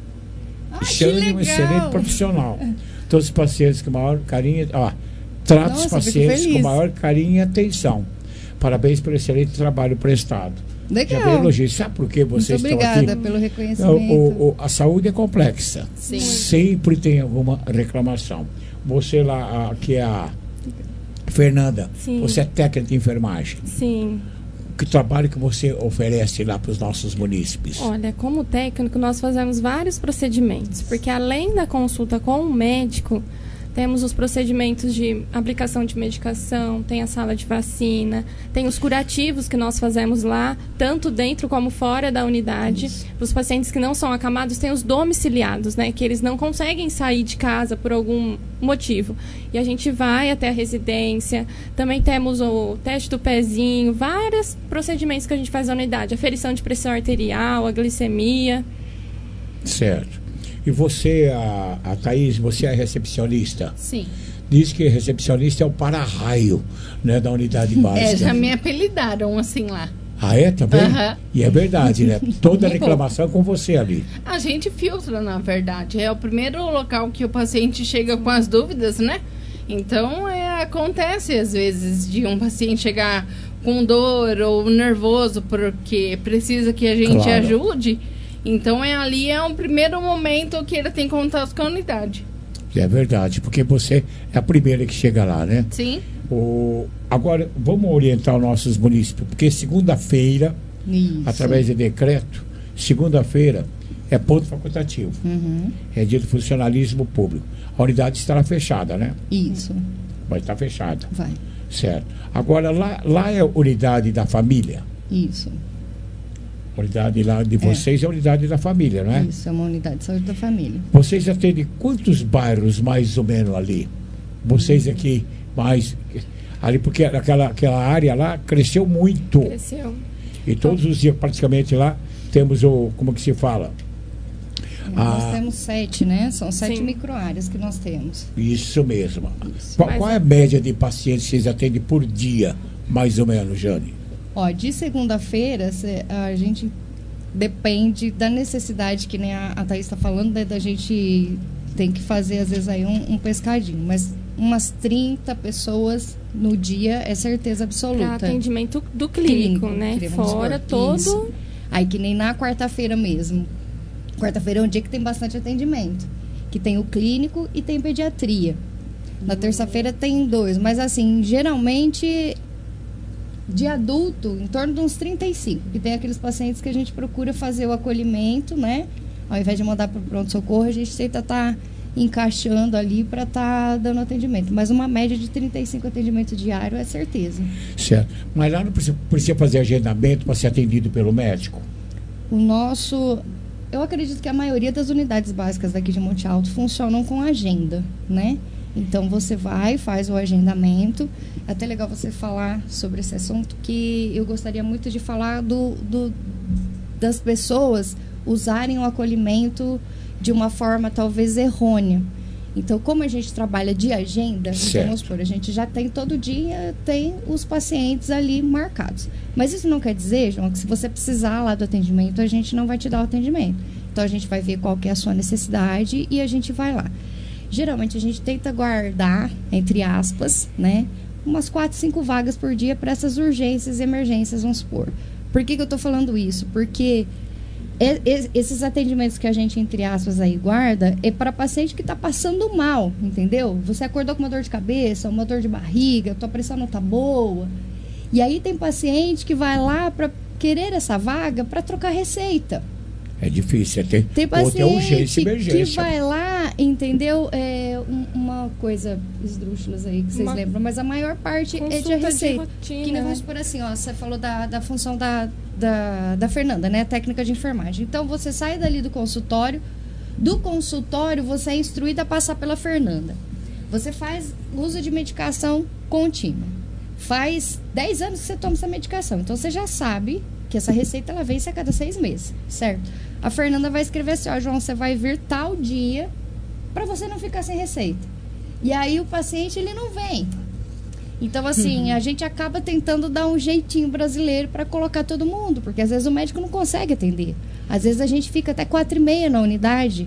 Ah, Xane é um excelente profissional. Todos os pacientes com maior carinho. Ó, trata os Nossa, pacientes fico com feliz. maior carinho e atenção. Parabéns pelo excelente trabalho prestado. Legal. Já veio elogio. Sabe por que vocês Muito estão aqui? obrigada pelo reconhecimento. O, o, a saúde é complexa. Sim. Sempre tem alguma reclamação. Você lá, a, que é a Fernanda, Sim. você é técnica de enfermagem. Sim. Que trabalho que você oferece lá para os nossos munícipes? Olha, como técnico, nós fazemos vários procedimentos, porque além da consulta com o médico, temos os procedimentos de aplicação de medicação, tem a sala de vacina, tem os curativos que nós fazemos lá, tanto dentro como fora da unidade. Para os pacientes que não são acamados, tem os domiciliados, né, que eles não conseguem sair de casa por algum motivo. E a gente vai até a residência, também temos o teste do pezinho, vários procedimentos que a gente faz na unidade, aferição de pressão arterial, a glicemia. Certo. E você, a, a Thaís, você é recepcionista? Sim. Diz que recepcionista é o para-raio, né, da unidade básica. É, já me apelidaram assim lá. Ah, é? Tá bem? Aham. E é verdade, né? Toda reclamação é com você ali. A gente filtra, na verdade. É o primeiro local que o paciente chega com as dúvidas, né? Então, é, acontece às vezes de um paciente chegar com dor ou nervoso porque precisa que a gente Claro. ajude. Então, é ali é um primeiro momento que ele tem contato com a unidade. É verdade, porque você é a primeira que chega lá, né? Sim. O, agora, vamos orientar os nossos munícipes, porque segunda-feira, Isso. através de decreto, segunda-feira é ponto facultativo. Uhum. É dia de funcionalismo público. A unidade estará fechada, né? Isso. Vai estar fechada. Vai. Certo. Agora, lá, lá é a unidade da família. Isso. A unidade lá de vocês é, é a unidade da família, não é? Isso, é uma unidade de saúde da família. Vocês atendem quantos bairros mais ou menos ali? Vocês aqui, mais. Ali, porque aquela, aquela área lá cresceu muito. Cresceu. E todos os dias, praticamente, lá temos o. Como que se fala? Nós Ah, temos sete, né? São sete Sim. microáreas que nós temos. isso mesmo. Isso. Qual, Mas- qual é a média de pacientes que vocês atendem por dia, mais ou menos, Jane? Ó, de segunda-feira, cê- a gente depende da necessidade, que nem a, a Thaís está falando, né, da gente tem que fazer, às vezes, aí um, um pescadinho. Mas umas trinta pessoas no dia é certeza absoluta. Para atendimento do clínico, né? que vamos Fora supor. todo. Isso. Aí que nem na quarta-feira mesmo. Quarta-feira é um dia que tem bastante atendimento. Que tem o clínico e tem pediatria. Na terça-feira tem dois. Mas assim, geralmente de adulto, em torno de uns trinta e cinco. Que tem aqueles pacientes que a gente procura fazer o acolhimento, né? Ao invés de mandar para o pronto-socorro, a gente tenta estar encaixando ali para estar dando atendimento. Mas uma média de trinta e cinco atendimentos diários é certeza. Certo. Mas lá não precisa, precisa fazer agendamento para ser atendido pelo médico? O nosso... Eu acredito que a maioria das unidades básicas daqui de Monte Alto funcionam com agenda, né? Então, você vai, faz o agendamento. É até legal você falar sobre esse assunto, que eu gostaria muito de falar do, do, das pessoas usarem o acolhimento de uma forma talvez errônea. Então, como a gente trabalha de agenda, então, vamos supor, a gente já tem todo dia, tem os pacientes ali marcados. Mas isso não quer dizer, João, que se você precisar lá do atendimento, a gente não vai te dar o atendimento. Então, a gente vai ver qual que é a sua necessidade e a gente vai lá. Geralmente, a gente tenta guardar, entre aspas, né, umas quatro, cinco vagas por dia para essas urgências e emergências, vamos supor. Por que que eu estou falando isso? Porque é, é, esses atendimentos que a gente, entre aspas, aí guarda, é para paciente que está passando mal, entendeu? Você acordou com uma dor de cabeça, uma dor de barriga, tua pressão não está boa. E aí tem paciente que vai lá para querer essa vaga para trocar receita. É difícil, é ter, Tem ou ter paciente urgência e que emergência. vai lá, entendeu? É um- uma coisa esdrúxulas aí que vocês Uma lembram, mas a maior parte é de consulta de receita. rotina, Que nem né? vamos por assim, ó, você falou da, da função da, da, da Fernanda, né? Técnica de enfermagem. Então, você sai dali do consultório, do consultório você é instruída a passar pela Fernanda. Você faz uso de medicação contínua. Faz dez anos que você toma essa medicação, então você já sabe que essa receita ela vence a cada seis meses, certo? A Fernanda vai escrever assim, ó, João, você vai vir tal dia para você não ficar sem receita. E aí o paciente, ele não vem. Então, assim, uhum. a gente acaba tentando dar um jeitinho brasileiro para colocar todo mundo, porque às vezes o médico não consegue atender. Às vezes a gente fica até quatro e meia na unidade,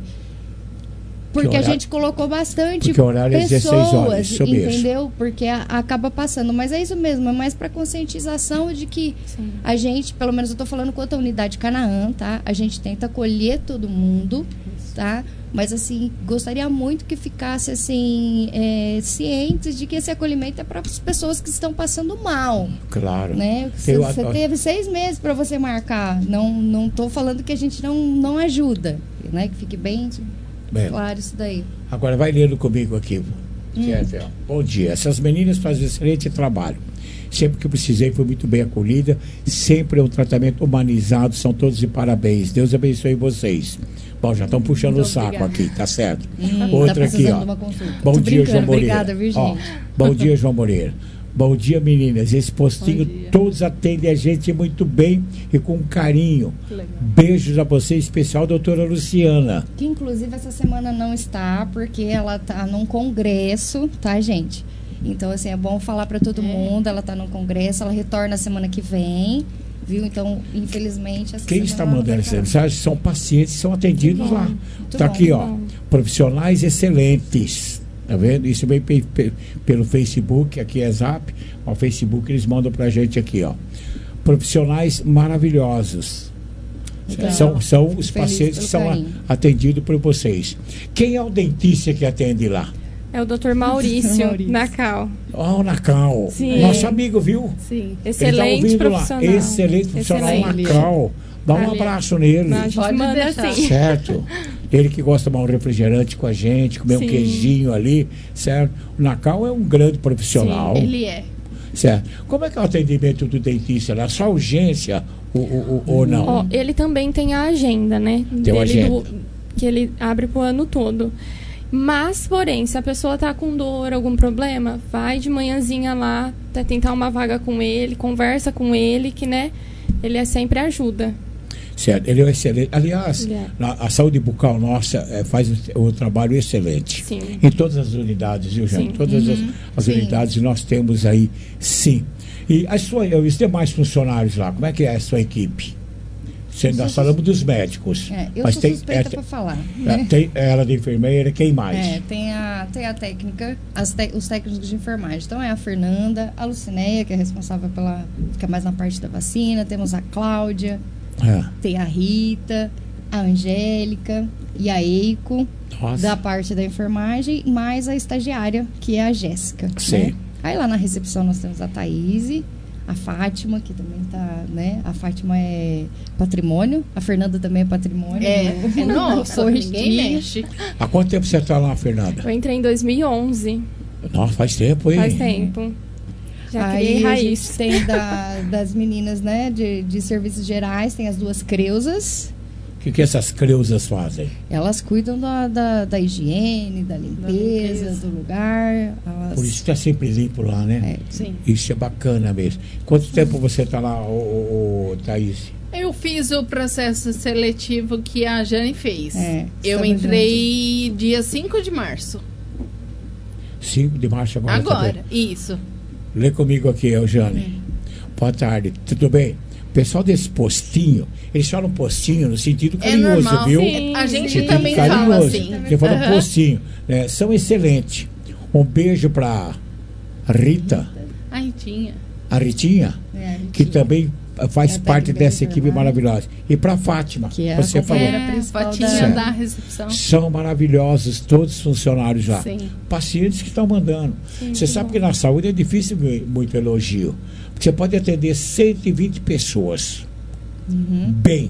porque horário, a gente colocou bastante pessoas, horas, isso entendeu? Mesmo. Porque a, acaba passando. Mas é isso mesmo, é mais para conscientização de que Sim. a gente, pelo menos eu estou falando quanto à unidade Canaã, tá? A gente tenta acolher todo mundo, tá? Mas, assim, gostaria muito que ficasse, assim, é, cientes de que esse acolhimento é para as pessoas que estão passando mal. Claro. Né? Você, você teve seis meses para você marcar. Não não estou falando que a gente não, não ajuda, né? Que fique bem, bem claro isso daí. Agora, vai lendo comigo aqui. Hum. Certo? Bom dia. Essas meninas fazem excelente trabalho. Sempre que eu precisei, foi muito bem acolhida. Sempre é um tratamento humanizado. São todos de parabéns. Deus abençoe vocês. Bom, já estão puxando muito o saco obrigada. Aqui, tá certo? Hum, Outra tá aqui, ó. Bom Tô dia, João Moreira. Obrigada, viu, ó, bom dia, João Moreira. Bom dia, meninas. Esse postinho, todos atendem a gente muito bem e com carinho. Beijos a você, em especial, doutora Luciana. Que, inclusive, essa semana não está, porque ela está num congresso, tá, gente? Então, assim, é bom falar para todo é. mundo. Ela está num congresso, ela retorna semana que vem. Viu? Então, infelizmente... Essa Quem está mandando essa mensagem são pacientes que são atendidos bom, lá. Está aqui, ó. Bom. Profissionais excelentes. Tá vendo? Isso vem pe pe pelo Facebook, aqui é Zap. O Facebook eles mandam pra gente aqui, ó. Profissionais maravilhosos. Legal. São, são os Feliz pacientes que são a, atendidos por vocês. Quem é o dentista que atende lá? É o doutor Maurício, Maurício. Nacal. Ó, oh, Nacal. Sim. Nosso amigo, viu? Sim. Excelente tá profissional. Lá. Excelente profissional, Excelente. Nacal. Dá um Ali. abraço nele. Não, a gente Pode manda assim. Certo. Ele que gosta de tomar um refrigerante com a gente, comer Sim. um queijinho ali, certo? O Nacal é um grande profissional. Sim, ele é. Certo. Como é que é o atendimento do dentista lá? Só urgência ou, ou, ou não? Ó, ele também tem a agenda, né? Tem a agenda. Do, que ele abre pro ano todo. Mas, porém, se a pessoa tá com dor, algum problema, vai de manhãzinha lá, tentar uma vaga com ele, conversa com ele, que, né, ele é sempre ajuda. Certo, ele é excelente. Aliás, é. a saúde bucal nossa é, faz o, o trabalho excelente. Sim. Em todas as unidades, viu, gente? Todas uhum. as, as unidades nós temos aí, sim. E as sua, os demais funcionários lá, como é que é a sua equipe? Nós falamos dos médicos. É, eu mas sou tem, suspeita é, para falar. É, Né? Tem ela de enfermeira, quem mais? É, tem a, tem a técnica, as te, os técnicos de enfermagem. Então é a Fernanda, a Lucinéia, que é responsável pela. Fica mais na parte da vacina. Temos a Cláudia, é. tem a Rita, a Angélica e a Eiko, Nossa. da parte da enfermagem, mais a estagiária, que é a Jéssica. Sim. Né? Aí lá na recepção nós temos a Thaís, a Fátima, que também tá, né? A Fátima é patrimônio, a Fernanda também é patrimônio. É, é nossa, ninguém mexe. Há quanto tempo você está lá, Fernanda? Eu entrei em dois mil e onze. Nossa, faz tempo, hein? Faz tempo. Já criei Aí raiz. a gente tem da, das meninas, né, de, de serviços gerais, tem as duas creusas. O que, que essas creusas fazem? Elas cuidam da, da, da higiene, da limpeza, da limpeza. do lugar. Elas... Por isso está sempre limpo lá, né? É, sim. Isso é bacana mesmo. Quanto tempo você está lá, ô, ô, Thaís? Eu fiz o processo seletivo que a Jane fez. É, eu entrei junto. dia cinco de março. cinco de março agora? Agora, tá isso. Lê comigo aqui, Eugênio. Hum. Boa tarde, tudo bem? O pessoal desse postinho, eles falam postinho no sentido carinhoso, é normal, viu? Sim, a gente sentido também carinhoso. fala assim. Você fala uhum. postinho. É, são excelentes. Um beijo para Rita. A Ritinha. A Ritinha, é, a Ritinha. que também faz é parte dessa equipe maravilhosa. E para Fátima, que é você a falou. É, a Fatinha da recepção. São maravilhosos todos os funcionários lá. Sim. Pacientes que estão mandando. Sim, você sabe bom. que na saúde é difícil muito elogio. Porque você pode atender cento e vinte pessoas. Uhum. Bem.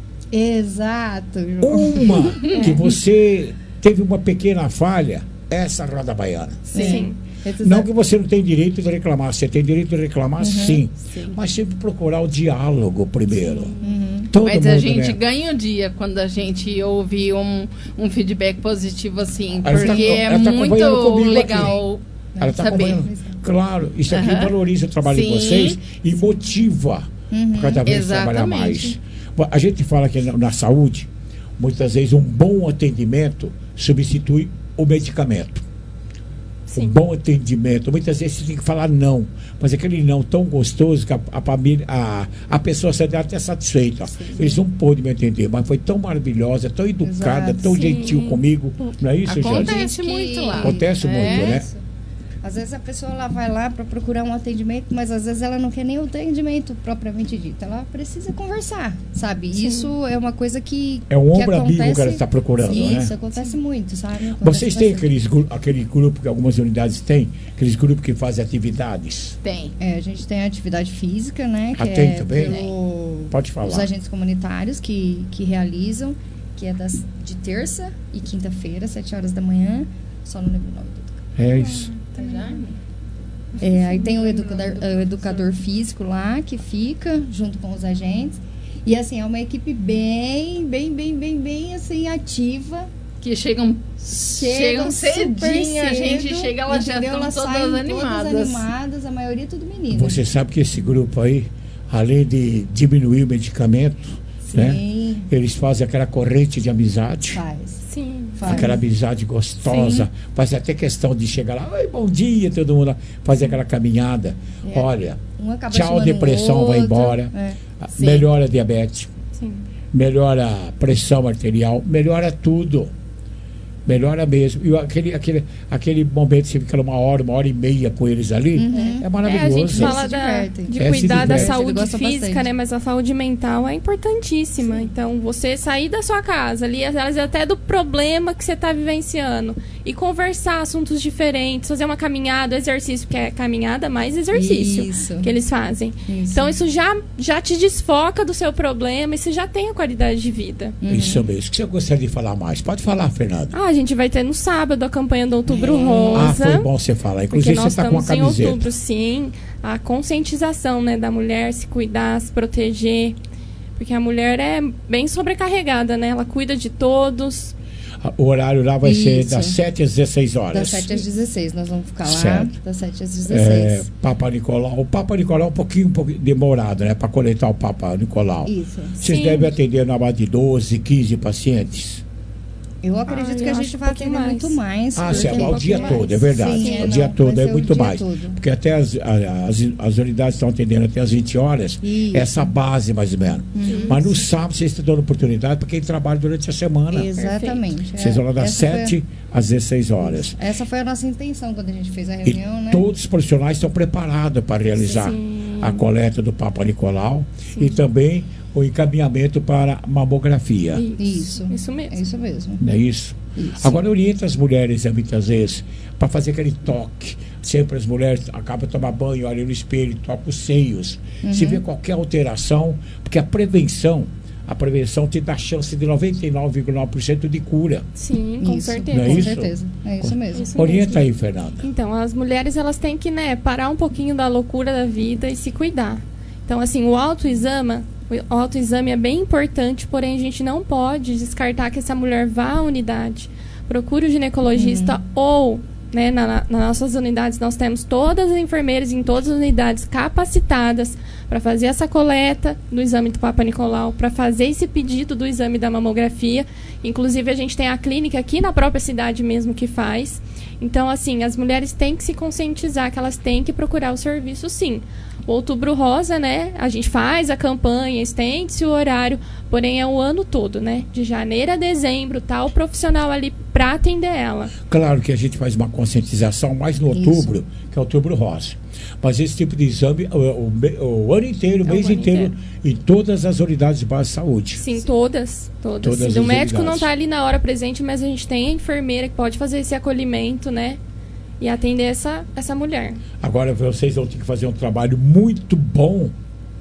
Exato. Uma que você teve uma pequena falha, essa roda baiana. Sim. Não que você não tem direito de reclamar, você tem direito de reclamar, uhum, sim, sim. Mas sempre procurar o diálogo primeiro. Uhum. Todo mas mundo, a gente né? ganha o dia quando a gente ouve um, um feedback positivo assim, ela porque tá, é tá muito legal ela tá saber. Claro, isso aqui uhum. valoriza o trabalho sim. de vocês e motiva uhum. cada vez trabalhar mais. A gente fala que na, na saúde, muitas vezes um bom atendimento substitui o medicamento. um bom atendimento. Muitas vezes você tem que falar não, mas aquele não tão gostoso que a, a família, a, a pessoa sai até satisfeita. Eles não pôde me atender, mas foi tão maravilhosa, tão educada, Exato. tão Sim. gentil comigo. Não é isso, Acontece gente? muito lá. Acontece É. muito, né? Às vezes a pessoa ela vai lá para procurar um atendimento, mas às vezes ela não quer nem o atendimento propriamente dito. Ela precisa conversar, sabe? Sim. Isso é uma coisa que É um que ombro amigo acontece- que ela está procurando, Isso, né? Isso acontece muito, sabe? Acontece Vocês têm bastante. aqueles, gru- aquele grupo que algumas unidades têm, aqueles grupos que fazem atividades? Tem. É, a gente tem a atividade física, né? Que Ah, tem é também? pelo- Pode falar. Os agentes comunitários que, que realizam, que é das, de terça e quinta-feira, sete horas da manhã, só no nível nove. É isso. É, aí tem o educador, o educador físico lá que fica junto com os agentes. E assim, é uma equipe bem, bem, bem, bem, bem assim, ativa. Que chegam, chegam cedinho, a gente chega, elas já entendeu? estão Elas todas saem animadas. Todas animadas, a maioria tudo menina. Você sabe que esse grupo aí, além de diminuir o medicamento, né? Eles fazem aquela corrente de amizade. Faz. Sim. Aquela amizade gostosa. Sim. Faz até questão de chegar lá, oi, bom dia, todo mundo. Fazer aquela caminhada. É. Olha, Um acaba tchau, chamando o depressão, vai outro. embora. É. Sim. Melhora a diabetes. Sim. Melhora a pressão arterial. Melhora tudo. Melhora mesmo. E aquele, aquele, aquele momento que você fica uma hora, uma hora e meia com eles ali, Uhum. é maravilhoso. É, a gente fala Se da, divertem. de É, se cuidar da diverte. saúde Ele gosta física, bastante. né? Mas a saúde mental é importantíssima. Então, você sair da sua casa, ali, às vezes até do problema que você está vivenciando, e conversar assuntos diferentes, fazer uma caminhada, exercício, que é caminhada mais exercício Isso. que eles fazem. Isso. Então, isso já, já te desfoca do seu problema e você já tem a qualidade de vida. Isso mesmo. O que você gostaria de falar mais? Pode falar, Fernando. Ah, a gente vai ter no sábado a campanha do Outubro Ah, Rosa. foi bom você falar. Porque Inclusive, nós você está com uma estamos em camiseta. outubro, sim. A conscientização, né, da mulher se cuidar, se proteger. Porque a mulher é bem sobrecarregada, né? Ela cuida de todos. O horário lá vai ser Isso. das sete às dezesseis horas. Das sete às dezesseis, nós vamos ficar lá. Certo. Das sete às É, dezesseis. Papa Nicolau. O Papa Nicolau é um pouquinho, um pouquinho demorado, né? Para coletar o Papa Nicolau. Isso. Vocês Sim. devem atender na base de doze, quinze pacientes. Eu acredito Ah, que eu a acho gente um vai pouquinho atender mais. muito mais. Ah, porque- sim, é o dia todo, é verdade. Sim, é, o não, dia todo vai é ser o muito dia mais. todo. Porque até as, a- as, as unidades estão atendendo até as vinte horas. Isso. Essa base, mais ou menos. Uhum. Mas no sábado vocês estão dando oportunidade para quem trabalha durante a semana. Exatamente. Vocês vão lá das Essa foi- sete às dezesseis horas. Essa foi a nossa intenção quando a gente fez a E reunião, né? todos os profissionais estão preparados para realizar Sim. a coleta do Papa Nicolau e também o encaminhamento para mamografia. Isso. Isso mesmo. É isso mesmo. Não é isso? Isso. Agora orienta as mulheres, né, muitas vezes, para fazer aquele toque. Sempre as mulheres acabam de tomar banho, olham no espelho, tocam os seios. Uhum. Se vê qualquer alteração, porque a prevenção, a prevenção te dá chance de noventa e nove vírgula nove por cento de cura. Sim, com Isso. certeza. Não é Com isso? certeza. É isso mesmo. Isso Orienta mesmo. aí, Fernanda. Então, as mulheres elas têm que, né, parar um pouquinho da loucura da vida e se cuidar. Então, assim, o autoexame, o autoexame é bem importante, porém a gente não pode descartar que essa mulher vá à unidade, procure o ginecologista Uhum. ou, né, na, na- nas nossas unidades nós temos todas as enfermeiras em todas as unidades capacitadas para fazer essa coleta do exame do Papa Nicolau, para fazer esse pedido do exame da mamografia. Inclusive, a gente tem a clínica aqui na própria cidade mesmo que faz. Então, assim, as mulheres têm que se conscientizar que elas têm que procurar o serviço, sim. O Outubro Rosa, né? A gente faz a campanha, estende-se o horário, porém é o ano todo, né? De janeiro a dezembro, tá o profissional ali para atender ela. Claro que a gente faz uma conscientização mais no outubro, que é outubro rosa. Mas esse tipo de exame, o, o me- o ano inteiro, o É o mês ano inteiro, inteiro. em todas as unidades de base de saúde. Sim, todas. Todas. Todas Sim, o as médico não unidades. está ali na hora presente, mas a gente tem a enfermeira que pode fazer esse acolhimento, né? E atender essa, essa mulher. Agora vocês vão ter que fazer um trabalho muito bom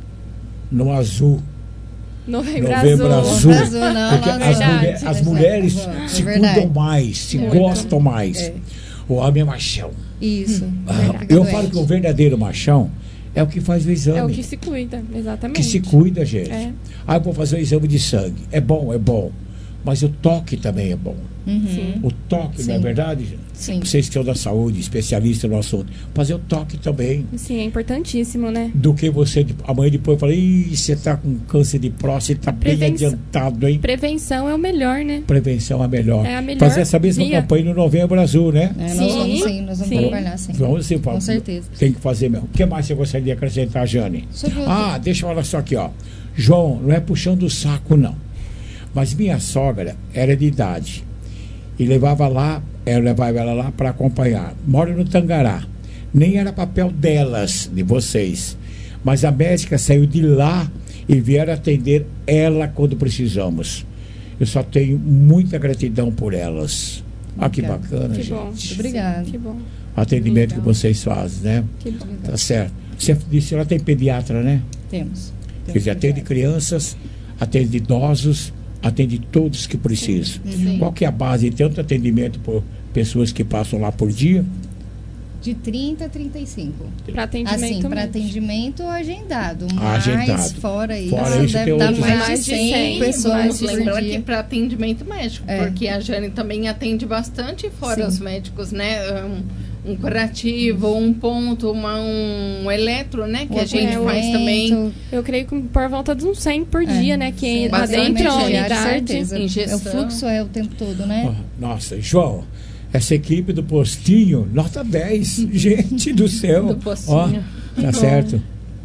no azul. Novembro, Novembro azul. azul. Azul, não, porque não, as, verdade. mulher- as Verdade. mulheres É se verdade. cuidam mais, se Muito. gostam mais. É. O homem é machão. Isso. Ah, Fica eu doente. falo que o verdadeiro machão é o que faz o exame. É o que se cuida, exatamente. que se cuida, gente. É. Ah, eu vou fazer um exame de sangue. É bom, é bom. Mas o toque também é bom. Uhum. O toque, Sim. não é verdade? Sim. Vocês que são da saúde, especialista no assunto, fazer o toque também. Sim, é importantíssimo, né? Do que você, amanhã depois fala, ih, você tá com câncer de próstata, tá bem Prevenção. adiantado, hein? Prevenção é o melhor, né? Prevenção é melhor. É a melhor Fazer essa mesma via. campanha no Novembro Azul, né? É, nós Sim. vamos sim, nós vamos Sim. trabalhar sim. Vamos sim, Com certeza. Tem que fazer mesmo. O que mais você gostaria de acrescentar, Jane? Sobre o- Ah, deixa eu falar só aqui, ó. João, não é puxando o saco, não. Mas minha sogra era de idade. E levava lá, eu levava ela lá para acompanhar. Mora no Tangará. Nem era papel delas, de vocês. Mas a médica saiu de lá e vieram atender ela quando precisamos. Eu só tenho muita gratidão por elas. Ah, que Obrigada. bacana, Que gente. bom. Obrigada. Que bom. O atendimento que vocês fazem, né? Que bom. Tá certo. Você disse que ela tem pediatra, né? Temos. Quer Temos dizer, atende crianças, atende idosos, atende todos que precisam. Sim. Qual que é a base de tanto atendimento por pessoas que passam lá por dia? De trinta a trinta e cinco. Para atendimento Assim, para médico. atendimento agendado. Ah, Mas agendado. fora isso, Fora isso, deve tem dar outros- mais, Mais de de cem cem, pessoas Vamos por lembrar dia. que para atendimento médico, É. porque a Jane também atende bastante fora Sim. os médicos, né? Um, um curativo, um ponto, uma, um eletro, né? Que Um a gente faz acompanhamento. também. Eu creio que por volta de uns cem por É. dia, né? Que Sim, entra bastante dentro da diário, unidade. certeza. Injeção. O fluxo é o tempo todo, né? Oh, nossa, João, essa equipe do postinho, nota dez. Gente do céu. Do postinho. Ó, tá certo.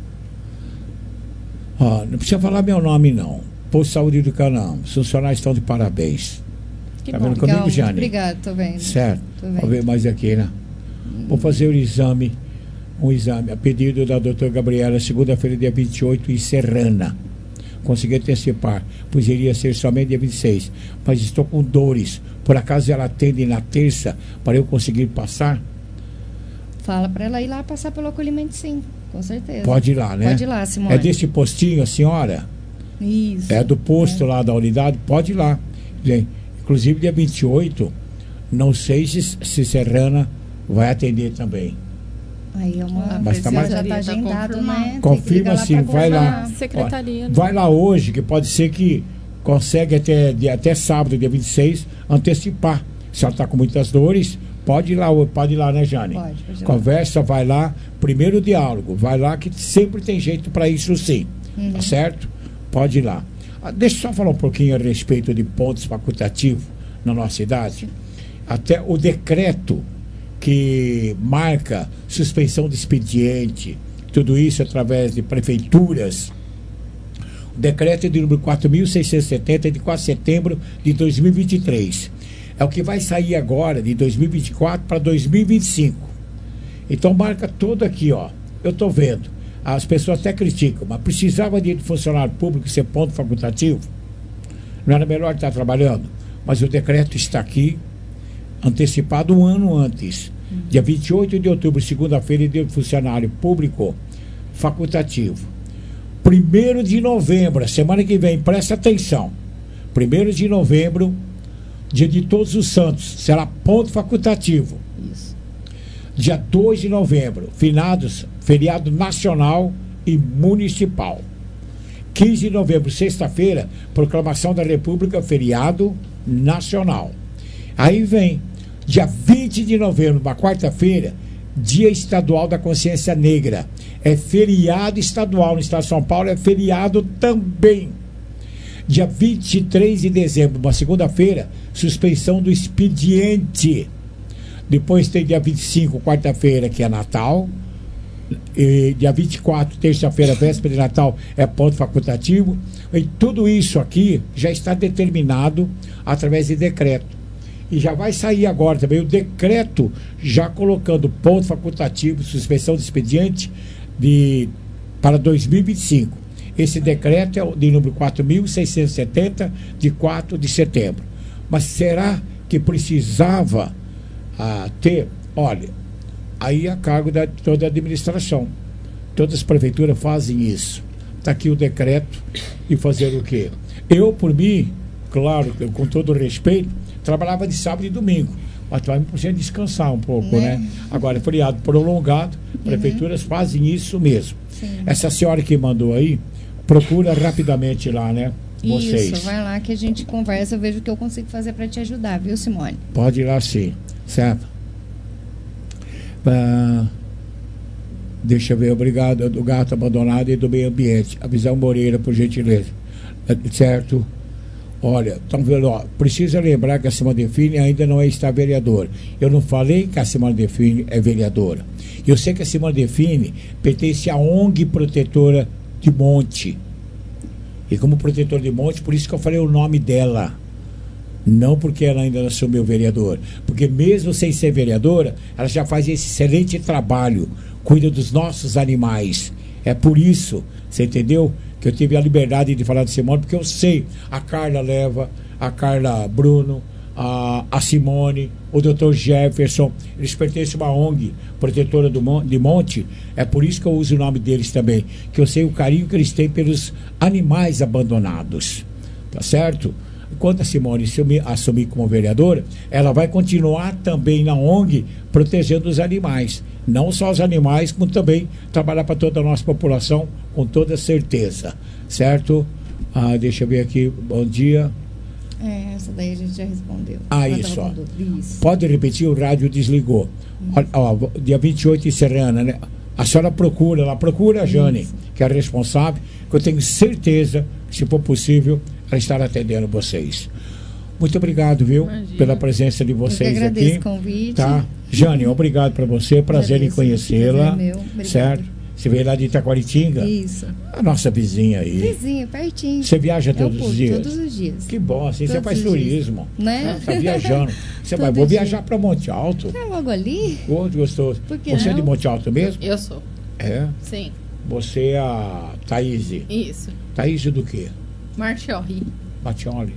Ó, não precisa falar meu nome, não. Posto de Saúde do Canaã. Os funcionários estão de parabéns. Que Tá bom. vendo Legal, comigo, Jane? Obrigada, tô vendo. Certo. Tô vendo. Vou ver mais aqui, né? Vou fazer o exame, um exame, a pedido da doutora Gabriela, segunda-feira, dia vinte e oito, em Serrana. Consegui antecipar, pois iria ser somente dia vinte e seis. Mas estou com dores. Por acaso ela atende na terça para eu conseguir passar? Fala para ela ir lá passar pelo acolhimento, sim, com certeza. Pode ir lá, né? Pode ir lá, Simone. É desse postinho, a senhora? Isso. É do posto lá da unidade? Pode ir lá. Bem, inclusive, dia vinte e oito, não sei se, se Serrana vai atender também. Aí é uma. Mas tá mais- já está Tá agendado, confirmado. né? Tem que Confirma ligar lá assim, pra vai lá. confirmar. Secretaria. Ó, né? vai lá hoje, que pode ser que consegue até, de- até sábado, dia vinte e seis, antecipar. Se ela está com muitas dores, pode ir lá, pode ir lá, né, Jane? Pode, pode ir lá. Conversa, vai lá, primeiro diálogo, vai lá que sempre tem jeito para isso sim, Uhum. tá certo? Pode ir lá. Ah, deixa eu só falar um pouquinho a respeito de pontos facultativos na nossa cidade. Até o decreto que marca suspensão de expediente, tudo isso através de prefeituras. O decreto é de número quatro mil seiscentos e setenta, de quatro de setembro de dois mil e vinte e três. É o que vai sair agora, de dois mil e vinte e quatro para dois mil e vinte e cinco. Então marca todo aqui, ó. Eu estou vendo. As pessoas até criticam, mas precisava de funcionário público ser ponto facultativo? Não era melhor estar trabalhando? Mas o decreto está aqui, antecipado um ano antes. Dia vinte e oito de outubro, segunda-feira, de funcionário público facultativo. primeiro de novembro, semana que vem, presta atenção. primeiro de novembro, dia de Todos os Santos, será ponto facultativo. Isso. Dia dois de novembro, finados, feriado nacional e municipal. quinze de novembro, sexta-feira, proclamação da República, feriado nacional. Aí vem, dia vinte de novembro, uma quarta-feira, Dia Estadual da Consciência Negra. É feriado estadual no estado de São Paulo, é feriado também. Dia vinte e três de dezembro, uma segunda-feira, suspensão do expediente. Depois tem dia vinte e cinco, quarta-feira, que é Natal. E dia vinte e quatro, terça-feira, véspera de Natal, é ponto facultativo. E tudo isso aqui já está determinado através de decreto. E já vai sair agora também o decreto já colocando ponto facultativo, suspensão de expediente de, para dois mil e vinte e cinco. Esse decreto é o de número quatro mil seiscentos e setenta, de quatro de setembro. Mas será que precisava ah, ter? Olha, aí a cargo da toda a administração. Todas as prefeituras fazem isso. Está aqui o decreto e fazer o quê? Eu, por mim, claro, com todo o respeito, trabalhava de sábado e domingo. Mas também precisa descansar um pouco, né? né? Agora, feriado prolongado, prefeituras uhum. fazem isso mesmo. Sim. Essa senhora que mandou aí, procura rapidamente lá, né? vocês. Isso, vai lá que a gente conversa, eu vejo o que eu consigo fazer para te ajudar, viu, Simone? Pode ir lá sim, certo? Ah, deixa eu ver, obrigado, do Gato Abandonado e do Meio Ambiente. A Visão Moreira, por gentileza. Certo? Olha, então, ó, precisa lembrar que a Simone Define ainda não está vereadora. Eu não falei que a Simone Define é vereadora. Eu sei que a Simone Define pertence à O N G Protetora de Monte. E como protetora de monte, por isso que eu falei o nome dela. Não porque ela ainda não assumiu vereador. Porque mesmo sem ser vereadora, ela já faz esse excelente trabalho. Cuida dos nossos animais. É por isso, você entendeu? Que eu tive a liberdade de falar de Simone, porque eu sei. A Carla Leva, a Carla Bruno, a, a Simone, o doutor Jefferson, eles pertencem a uma O N G, protetora do Mon- de Monte. É por isso que eu uso o nome deles também, que eu sei o carinho que eles têm pelos animais abandonados, tá certo? Quando a Simone assumir, assumir como vereadora, ela vai continuar também na O N G protegendo os animais, não só os animais, como também trabalhar para toda a nossa população, com toda certeza, certo? Ah, deixa eu ver aqui, bom dia. É, essa daí a gente já respondeu. Ah, Ela isso, tava ó. com dúvida. Isso. Pode repetir, o rádio desligou. Ó, ó, dia vinte e oito em Serrana, né? A senhora procura, ela procura a Jane, Isso. que é a responsável, que eu tenho certeza que, se for possível, ela estará atendendo vocês. Muito obrigado, viu? Imagina. Pela presença de vocês Eu que agradeço aqui. o convite. Tá? Jane, obrigado para você, prazer em Agradeço, conhecê-la. prazer meu. Obrigada. Certo? Você veio lá de Itaquaritinga? Isso. A nossa vizinha aí. Vizinha, pertinho. Você viaja É o todos povo, os dias? Todos os dias. Que bom, assim você Todos faz os dias. turismo. Né? Está viajando. Você vai, Todo vou dia. viajar para Monte Alto. Tá logo ali? Muito gostoso. Por que Você é de não? Monte Alto mesmo? Eu sou. É? Sim. Você é a Thaís. Isso. Thaís do quê? Marchiori. Matioli.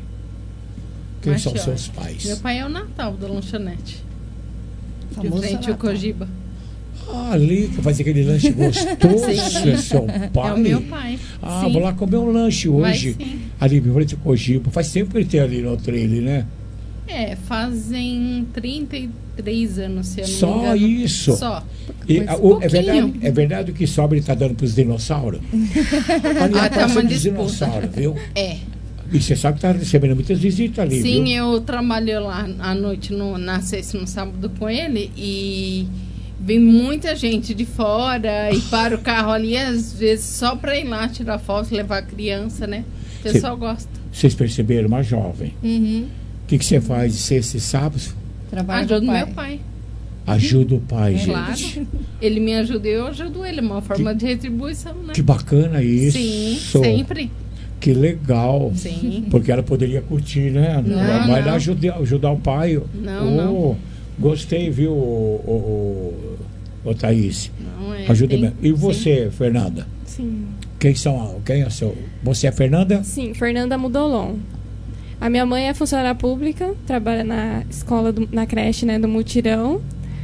Quem são seus pais? Meu pai é o Natal da lanchonete. Famoso De frente ao Natal. Cogiba. Ah, ali que faz aquele lanche gostoso, Sim. é seu pai. É o meu pai. Ah, Sim. vou lá comer um lanche hoje. Vai sim. Ali, em frente ao Cogiba. Faz tempo que ele tem ali no trailer, né? É, fazem trinta e três anos, se eu não me Só engano. isso. Só. E, Mas a- o- é, pouquinho. verdade, é verdade que sobra ele tá dando pros dinossauros? Ali Ah, a tá praça uma dos disputa. dinossauros, viu? É. E você sabe que tá recebendo muitas visitas ali, Sim, viu? eu trabalhei lá à noite, no, na sexta e no sábado com ele e vem muita gente de fora e para o carro ali, às vezes, só para ir lá tirar foto, levar a criança, né? O pessoal Cê- gosta. Vocês perceberam? Uma jovem. Uhum. O que, que você faz de sexta e sábado? Trabalho Ajuda do pai. meu pai. Ajuda o pai, É, gente. claro. Ele me ajuda e eu ajudo ele. Uma forma de retribuição, né? Que bacana isso. Sim, sempre. Que legal. Sim. Porque ela poderia curtir, né? Não, Ela vai não. lá ajudar, ajudar o pai. Não, Oh, não. Gostei, viu, o, o, o, o Thaís? Não, é, Ajuda tem- mesmo. E você, Fernanda? Sim. Quem são? Quem é seu? Você é Fernanda? Sim, Fernanda Mudolon. A minha mãe é funcionária pública, trabalha na escola, do- na creche, né, do Mutirão.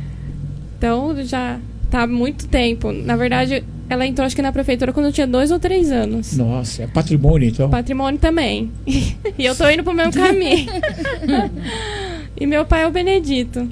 Então, já tá há muito tempo. Na verdade, ela entrou acho que na prefeitura quando eu tinha dois ou três anos. Nossa, é patrimônio, então? Patrimônio também. E eu tô indo pro mesmo caminho. E meu pai é o Benedito.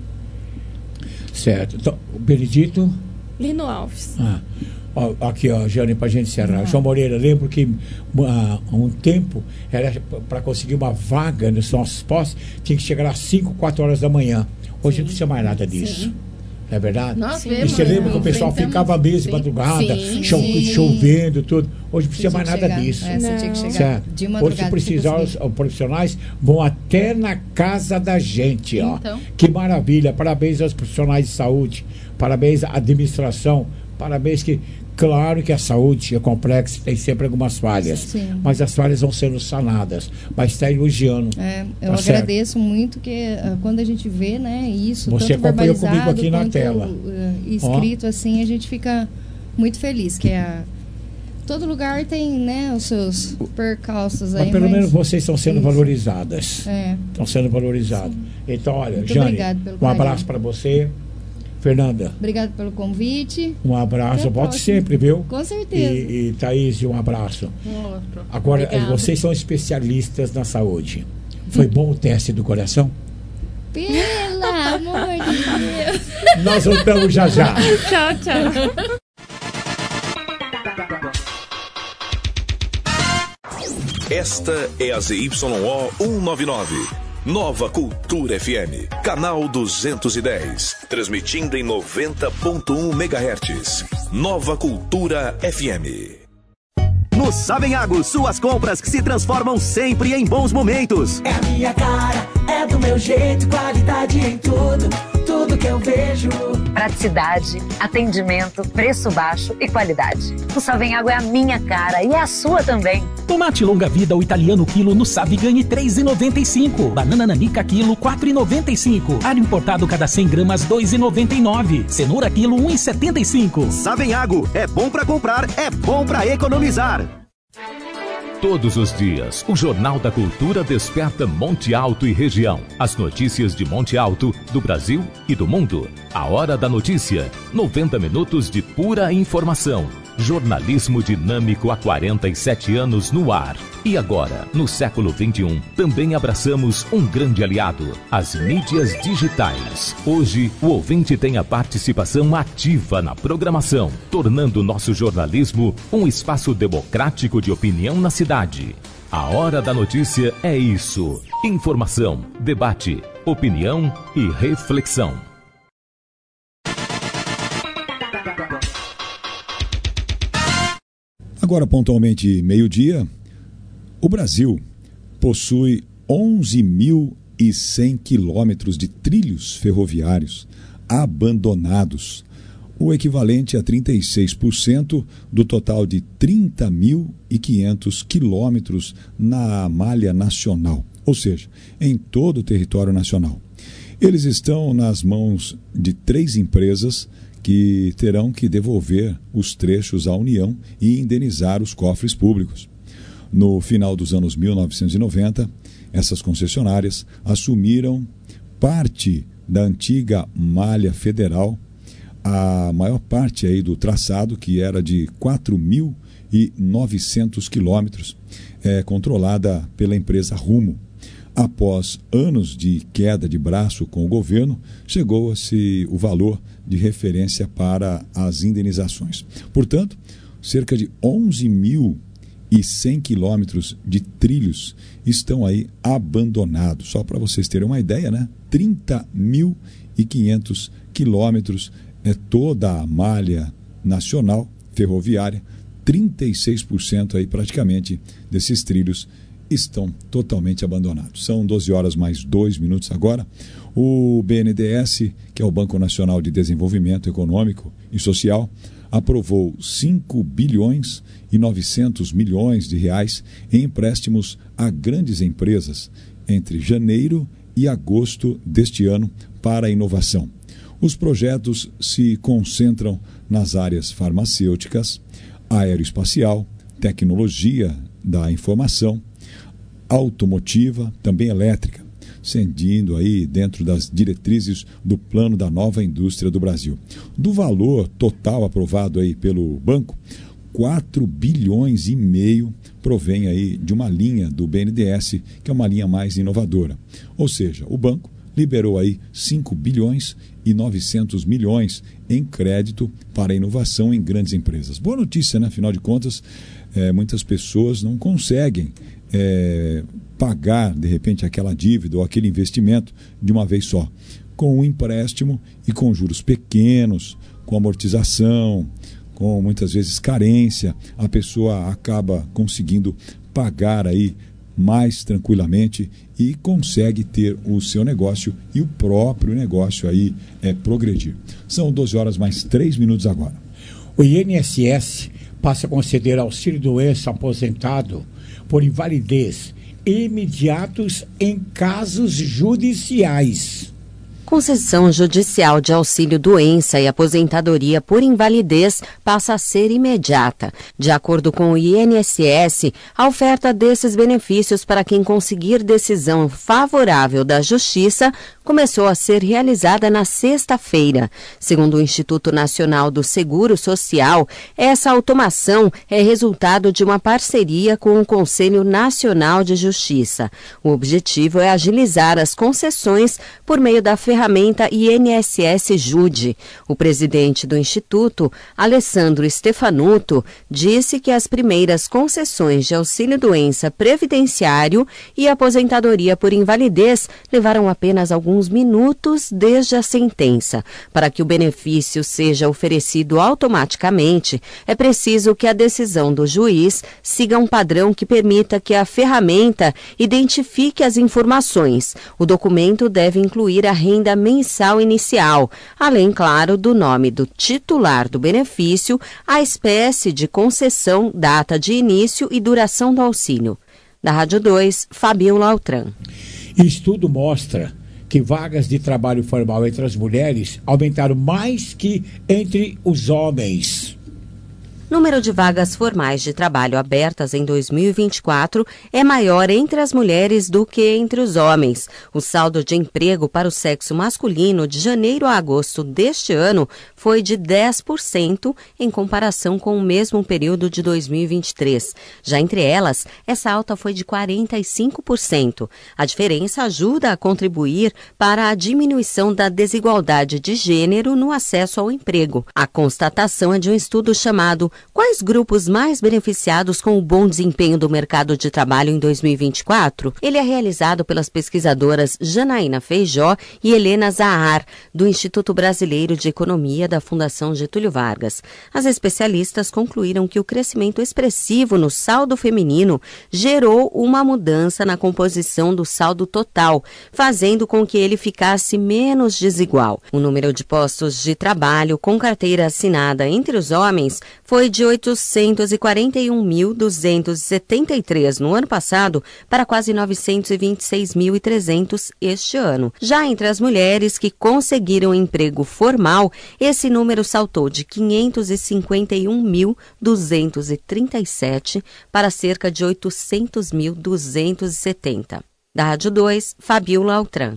Certo. Então, o Benedito... Lino Alves. Ah, ó, aqui, ó, Jane, pra gente encerrar. João Moreira, lembro que ah, há um tempo, para conseguir uma vaga nos nossos postos, tinha que chegar às cinco, quatro horas da manhã. Hoje não precisa mais nada disso. Sim. Não é verdade? Nós E vemos, você lembra que o né? pessoal Enfrentamos. ficava mesmo de Sim. madrugada, Sim. cho- Sim. chovendo, tudo. Hoje não precisa Você mais tinha que nada chegar. disso. É, você tinha que chegar Certo? de Hoje, madrugada se pra precisar, os, conseguir. os profissionais vão até na casa da gente, ó. Então. Que maravilha. Parabéns aos profissionais de saúde. Parabéns à administração. Parabéns que... Claro que a saúde é complexa, tem sempre algumas falhas. Sim. Mas as falhas vão sendo sanadas. Mas está elogiando. É, eu Tá certo. agradeço muito que ah, quando a gente vê, né, isso Você tanto acompanhou verbalizado comigo aqui na quanto, tela. ah, escrito assim, a gente fica muito feliz que é a, todo lugar tem, né, os seus percalços aí, Mas pelo mas- menos vocês estão sendo Isso. valorizadas. É. Estão sendo valorizadas. Então, olha, Muito Jane, obrigado pelo um carinho. abraço para você. Fernanda, Obrigado pelo convite. um abraço. Até a Volte próxima. sempre, viu? Com certeza. E, e Thaís, um abraço. Outro. Agora, Obrigada. vocês são especialistas na saúde. Foi bom o teste do coração? Pelo amor de Deus. Nós voltamos já já. Tchau, tchau. Esta é a Z Y O cento e noventa e nove. Nova Cultura F M, canal duzentos e dez, transmitindo em noventa ponto um megahertz. Nova Cultura F M. No Savenhago, suas compras que se transformam sempre em bons momentos. É a minha cara, é do meu jeito, qualidade em tudo, tudo que eu vejo. Praticidade, atendimento, preço baixo e qualidade. O Savenhago é a minha cara e é a sua também. Tomate longa vida o italiano quilo no Sav ganhe três reais e noventa e cinco. Banana nanica quilo quatro reais e noventa e cinco. Alho importado cada cem gramas dois reais e noventa e nove. Cenoura quilo um real e setenta e cinco. Savenhago, é bom pra comprar, é bom pra economizar. Todos os dias, o Jornal da Cultura desperta Monte Alto e região. As notícias de Monte Alto, do Brasil e do mundo. A Hora da Notícia. noventa minutos de pura informação. Jornalismo dinâmico há quarenta e sete anos no ar. E agora, no século vinte e um, também abraçamos um grande aliado, as mídias digitais. Hoje, o ouvinte tem a participação ativa na programação, tornando nosso jornalismo um espaço democrático de opinião na cidade. A Hora da Notícia é isso: informação, debate, opinião e reflexão. Agora, pontualmente meio-dia, o Brasil possui onze mil e cem quilômetros de trilhos ferroviários abandonados, o equivalente a trinta e seis por cento do total de trinta mil e quinhentos quilômetros na malha nacional, ou seja, em todo o território nacional. Eles estão nas mãos de três empresas que terão que devolver os trechos à União e indenizar os cofres públicos. No final dos anos mil novecentos e noventa, essas concessionárias assumiram parte da antiga malha federal, a maior parte aí do traçado, que era de quatro mil e novecentos quilômetros, é controlada pela empresa Rumo. Após anos de queda de braço com o governo, chegou-se o valor de referência para as indenizações. Portanto, cerca de onze mil e cem quilômetros de trilhos estão aí abandonados. Só para vocês terem uma ideia, né? trinta mil e quinhentos quilômetros é toda a malha nacional ferroviária, trinta e seis por cento aí praticamente desses trilhos estão totalmente abandonados. São doze horas mais dois minutos agora. O B N D E S, que é o Banco Nacional de Desenvolvimento Econômico e Social, aprovou cinco bilhões e novecentos milhões de reais em empréstimos a grandes empresas entre janeiro e agosto deste ano para a inovação. Os projetos se concentram nas áreas farmacêuticas, aeroespacial, tecnologia da informação, automotiva, também elétrica, sendo aí dentro das diretrizes do plano da nova indústria do Brasil. Do valor total aprovado aí pelo banco, quatro bilhões e meio provém aí de uma linha do B N D E S, que é uma linha mais inovadora. Ou seja, o banco liberou aí cinco bilhões e novecentos milhões em crédito para inovação em grandes empresas. Boa notícia, né? Afinal de contas, é, muitas pessoas não conseguem É, pagar, de repente, aquela dívida ou aquele investimento de uma vez só. Com um empréstimo e com juros pequenos, com amortização, com muitas vezes carência, a pessoa acaba conseguindo pagar aí mais tranquilamente e consegue ter o seu negócio e o próprio negócio aí é progredir. São doze horas mais três minutos agora. O I N S S passa a conceder auxílio-doença aposentado por invalidez imediatos em casos judiciais. Concessão judicial de auxílio-doença e aposentadoria por invalidez passa a ser imediata. De acordo com o I N S S, a oferta desses benefícios para quem conseguir decisão favorável da Justiça começou a ser realizada na sexta-feira. Segundo o Instituto Nacional do Seguro Social, essa automação é resultado de uma parceria com o Conselho Nacional de Justiça. O objetivo é agilizar as concessões por meio da ferramenta ferramenta I N S S Jude. O presidente do Instituto, Alessandro Stefanuto, disse que as primeiras concessões de auxílio-doença previdenciário e aposentadoria por invalidez levaram apenas alguns minutos desde a sentença. Para que o benefício seja oferecido automaticamente, é preciso que a decisão do juiz siga um padrão que permita que a ferramenta identifique as informações. O documento deve incluir a renda mensal inicial, além, claro, do nome do titular do benefício, a espécie de concessão, data de início e duração do auxílio. Da Rádio dois, Fabiola Altran. Estudo mostra que vagas de trabalho formal entre as mulheres aumentaram mais que entre os homens. Número de vagas formais de trabalho abertas em dois mil e vinte e quatro é maior entre as mulheres do que entre os homens. O saldo de emprego para o sexo masculino de janeiro a agosto deste ano foi de dez por cento em comparação com o mesmo período de dois mil e vinte e três. Já entre elas, essa alta foi de quarenta e cinco por cento. A diferença ajuda a contribuir para a diminuição da desigualdade de gênero no acesso ao emprego. A constatação é de um estudo chamado Quais grupos mais beneficiados com o bom desempenho do mercado de trabalho em dois mil e vinte e quatro? Ele é realizado pelas pesquisadoras Janaína Feijó e Helena Zahar, do Instituto Brasileiro de Economia da Fundação Getúlio Vargas. As especialistas concluíram que o crescimento expressivo no saldo feminino gerou uma mudança na composição do saldo total, fazendo com que ele ficasse menos desigual. O número de postos de trabalho com carteira assinada entre os homens foi de oitocentos e quarenta e um mil, duzentos e setenta e três no ano passado para quase novecentos e vinte e seis mil e trezentos este ano. Já entre as mulheres que conseguiram emprego formal, esse número saltou de quinhentos e cinquenta e um mil, duzentos e trinta e sete para cerca de oitocentos mil, duzentos e setenta. Da Rádio dois, Fabiola Altran.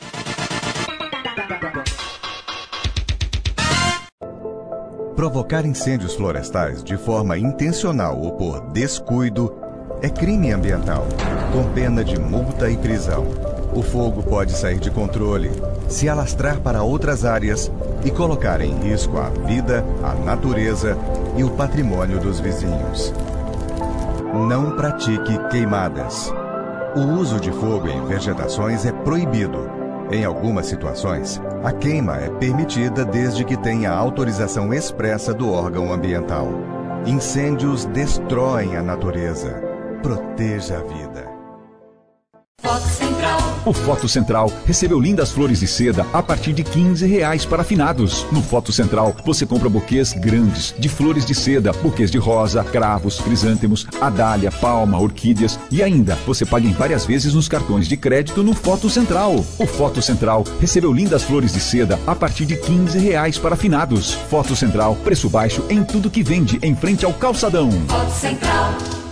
Provocar incêndios florestais de forma intencional ou por descuido é crime ambiental, com pena de multa e prisão. O fogo pode sair de controle, se alastrar para outras áreas e colocar em risco a vida, a natureza e o patrimônio dos vizinhos. Não pratique queimadas. O uso de fogo em vegetações é proibido. Em algumas situações, a queima é permitida desde que tenha autorização expressa do órgão ambiental. Incêndios destroem a natureza. Proteja a vida. Foto Central. O Foto Central recebeu lindas flores de seda a partir de quinze reais para finados. No Foto Central, você compra buquês grandes de flores de seda, buquês de rosa, cravos, crisântemos, adália, palma, orquídeas e ainda você paga em várias vezes nos cartões de crédito no Foto Central. O Foto Central recebeu lindas flores de seda a partir de quinze reais para finados. Foto Central, preço baixo em tudo que vende em frente ao calçadão. Foto Central.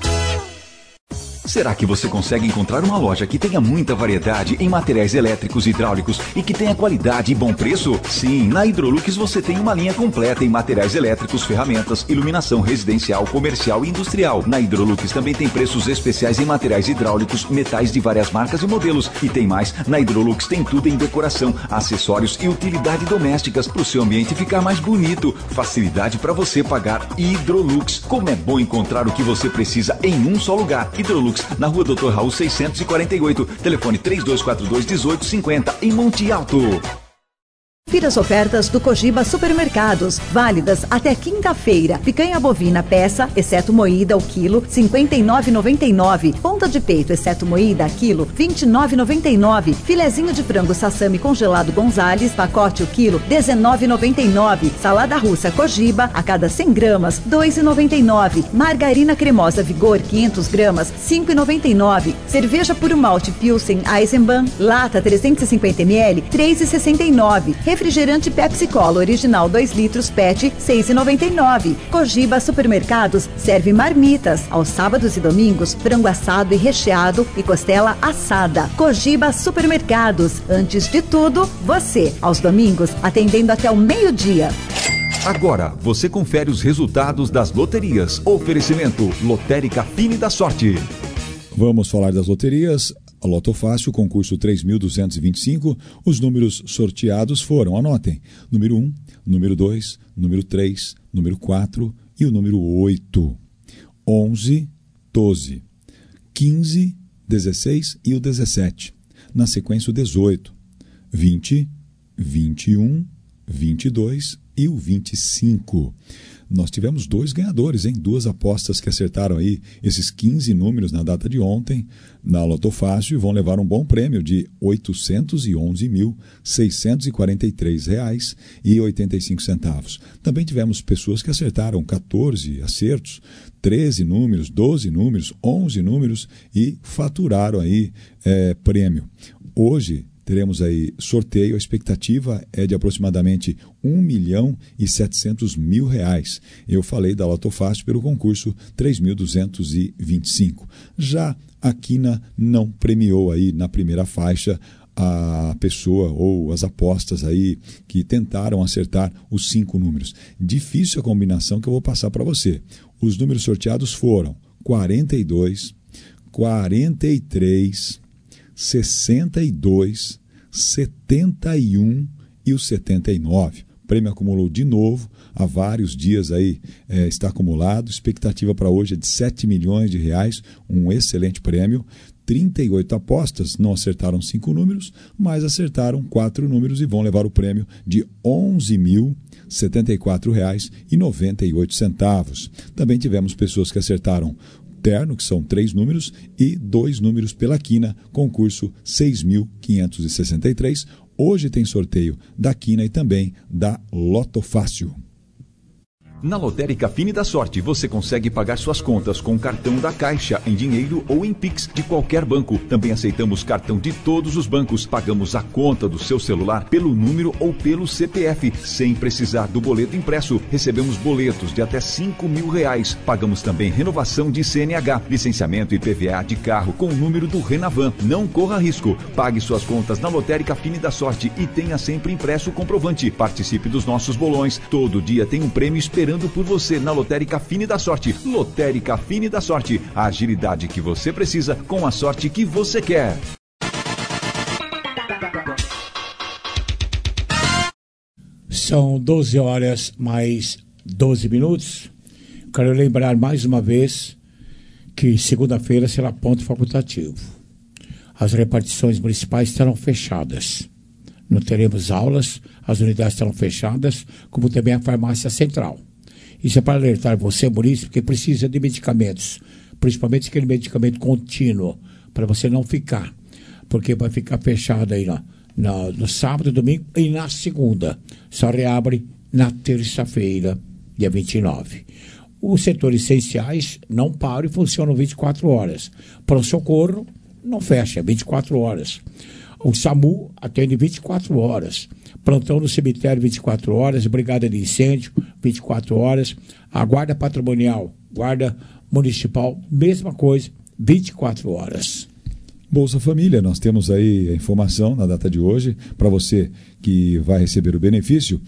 Será que você consegue encontrar uma loja que tenha muita variedade em materiais elétricos e hidráulicos e que tenha qualidade e bom preço? Sim, na Hidrolux você tem uma linha completa em materiais elétricos, ferramentas, iluminação residencial, comercial e industrial. Na Hidrolux também tem preços especiais em materiais hidráulicos, metais de várias marcas e modelos. E tem mais, na Hidrolux tem tudo em decoração, acessórios e utilidade domésticas para o seu ambiente ficar mais bonito. Facilidade para você pagar. Hidrolux. Como é bom encontrar o que você precisa em um só lugar. Hidrolux, na rua doutor Raul seiscentos e quarenta e oito, telefone três dois quatro dois, um oito cinco zero, em Monte Alto. Confira as ofertas do Cogiba Supermercados, válidas até quinta-feira. Picanha bovina peça, exceto moída, o quilo, cinquenta e nove reais e noventa e nove centavos. Ponta de peito, exceto moída, quilo, vinte e nove reais e noventa e nove centavos. Filezinho de frango sassami congelado Gonzales, pacote o quilo, dezenove reais e noventa e nove centavos. Salada russa Cogiba, a cada cem gramas, dois reais e noventa e nove centavos. Margarina cremosa Vigor, quinhentas gramas, cinco reais e noventa e nove centavos. Cerveja puro malte Pilsen Eisenbahn, lata trezentos e cinquenta mililitros, três reais e sessenta e nove centavos. Refrigerante Pepsi Cola original dois litros P E T, seis reais e noventa e nove centavos. Cogiba Supermercados serve marmitas. Aos sábados e domingos, frango assado e recheado e costela assada. Cogiba Supermercados. Antes de tudo, você. Aos domingos, atendendo até o meio-dia. Agora, você confere os resultados das loterias. Oferecimento Lotérica Fine da Sorte. Vamos falar das loterias. A Loto Fácil, concurso três mil duzentos e vinte e cinco, os números sorteados foram, anotem, número um, número dois, número três, número quatro e o número oito. onze, doze, quinze, dezesseis e o dezessete. Na sequência o dezoito, vinte, vinte e um, vinte e dois e o vinte e cinco. Nós tivemos dois ganhadores, hein? Duas apostas que acertaram aí esses quinze números na data de ontem na Loto Fácil e vão levar um bom prêmio de oitocentos e onze mil, seiscentos e quarenta e três reais e oitenta e cinco centavos. Também tivemos pessoas que acertaram quatorze acertos, treze números, doze números, onze números e faturaram aí é, prêmio. Hoje teremos aí sorteio, a expectativa é de aproximadamente um milhão e setecentos mil reais. Eu falei da Loto Fácil pelo concurso três mil duzentos e vinte e cinco. Já a Quina não premiou aí na primeira faixa a pessoa ou as apostas aí que tentaram acertar os cinco números. Difícil a combinação que eu vou passar para você. Os números sorteados foram quarenta e dois, quarenta e três, sessenta e dois, setenta e um e o setenta e nove. O prêmio acumulou de novo, há vários dias aí é, está acumulado. Expectativa para hoje é de sete milhões de reais, um excelente prêmio. trinta e oito apostas, não acertaram cinco números, mas acertaram quatro números e vão levar o prêmio de onze mil setenta e quatro reais e noventa e oito centavos. Também tivemos pessoas que acertaram terno, que são três números, e dois números pela Quina, concurso seis mil quinhentos e sessenta e três. Hoje tem sorteio da Quina e também da Loto Fácil. Na Lotérica Fine da Sorte, você consegue pagar suas contas com cartão da Caixa, em dinheiro ou em Pix de qualquer banco. Também aceitamos cartão de todos os bancos. Pagamos a conta do seu celular pelo número ou pelo C P F, sem precisar do boleto impresso. Recebemos boletos de até cinco mil reais. Pagamos também renovação de C N H, licenciamento e I P V A de carro com o número do Renavan. Não corra risco. Pague suas contas na Lotérica Fine da Sorte e tenha sempre impresso o comprovante. Participe dos nossos bolões. Todo dia tem um prêmio esperando por você na Lotérica Fine da Sorte. Lotérica Fine da Sorte. A agilidade que você precisa com a sorte que você quer. São doze horas mais doze minutos. Quero lembrar mais uma vez que segunda-feira será ponto facultativo. As repartições municipais estarão fechadas. Não teremos aulas, as unidades estarão fechadas, como também a farmácia central. Isso é para alertar você, munícipe, que precisa de medicamentos, principalmente aquele medicamento contínuo, para você não ficar, porque vai ficar fechado aí no, no, no sábado, domingo e na segunda. Só reabre na terça-feira, dia vinte e nove. Os setores essenciais não param e funcionam vinte e quatro horas. Pronto-socorro não fecha, vinte e quatro horas. O SAMU atende vinte e quatro horas. Plantão no cemitério, vinte e quatro horas. Brigada de incêndio, vinte e quatro horas. A guarda patrimonial, guarda municipal, mesma coisa, vinte e quatro horas. Bolsa Família, nós temos aí a informação na data de hoje, para você que vai receber o benefício.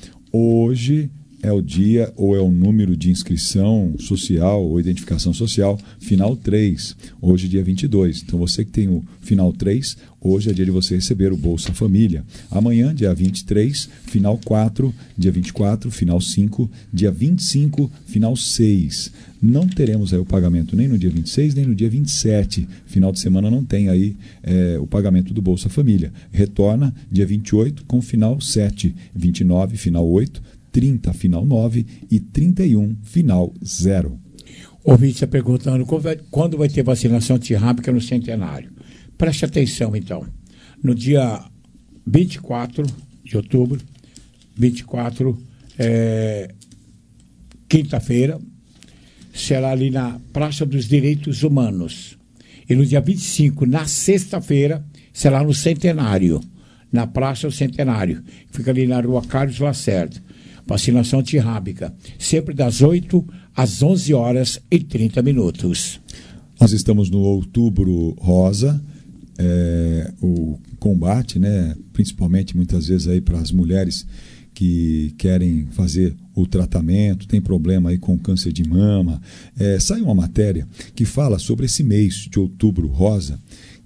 Hoje é o dia ou é o número de inscrição social ou identificação social, final três, hoje dia vinte e dois. Então você que tem o final três, hoje é dia de você receber o Bolsa Família. Amanhã, dia vinte e três, final quatro, dia vinte e quatro, final cinco, dia vinte e cinco, final seis. Não teremos aí o pagamento nem no dia vinte e seis, nem no dia vinte e sete. Final de semana não tem aí é, o pagamento do Bolsa Família. Retorna dia vinte e oito com final sete, vinte e nove, final oito, trinta, final nove e trinta e um, final zero. O ouvinte está perguntando quando vai ter vacinação antirrábica no centenário. Preste atenção, então. No dia vinte e quatro de outubro, vinte e quatro, é, quinta-feira, será ali na Praça dos Direitos Humanos. E no dia vinte e cinco, na sexta-feira, será no Centenário, na Praça do Centenário. Fica ali na Rua Carlos Lacerda. Vacinação antirrábica, sempre das oito às onze horas e trinta minutos. Nós estamos no Outubro Rosa, é, o combate, né, principalmente muitas vezes aí para as mulheres que querem fazer o tratamento, tem problema aí com câncer de mama. É, sai uma matéria que fala sobre esse mês de Outubro Rosa,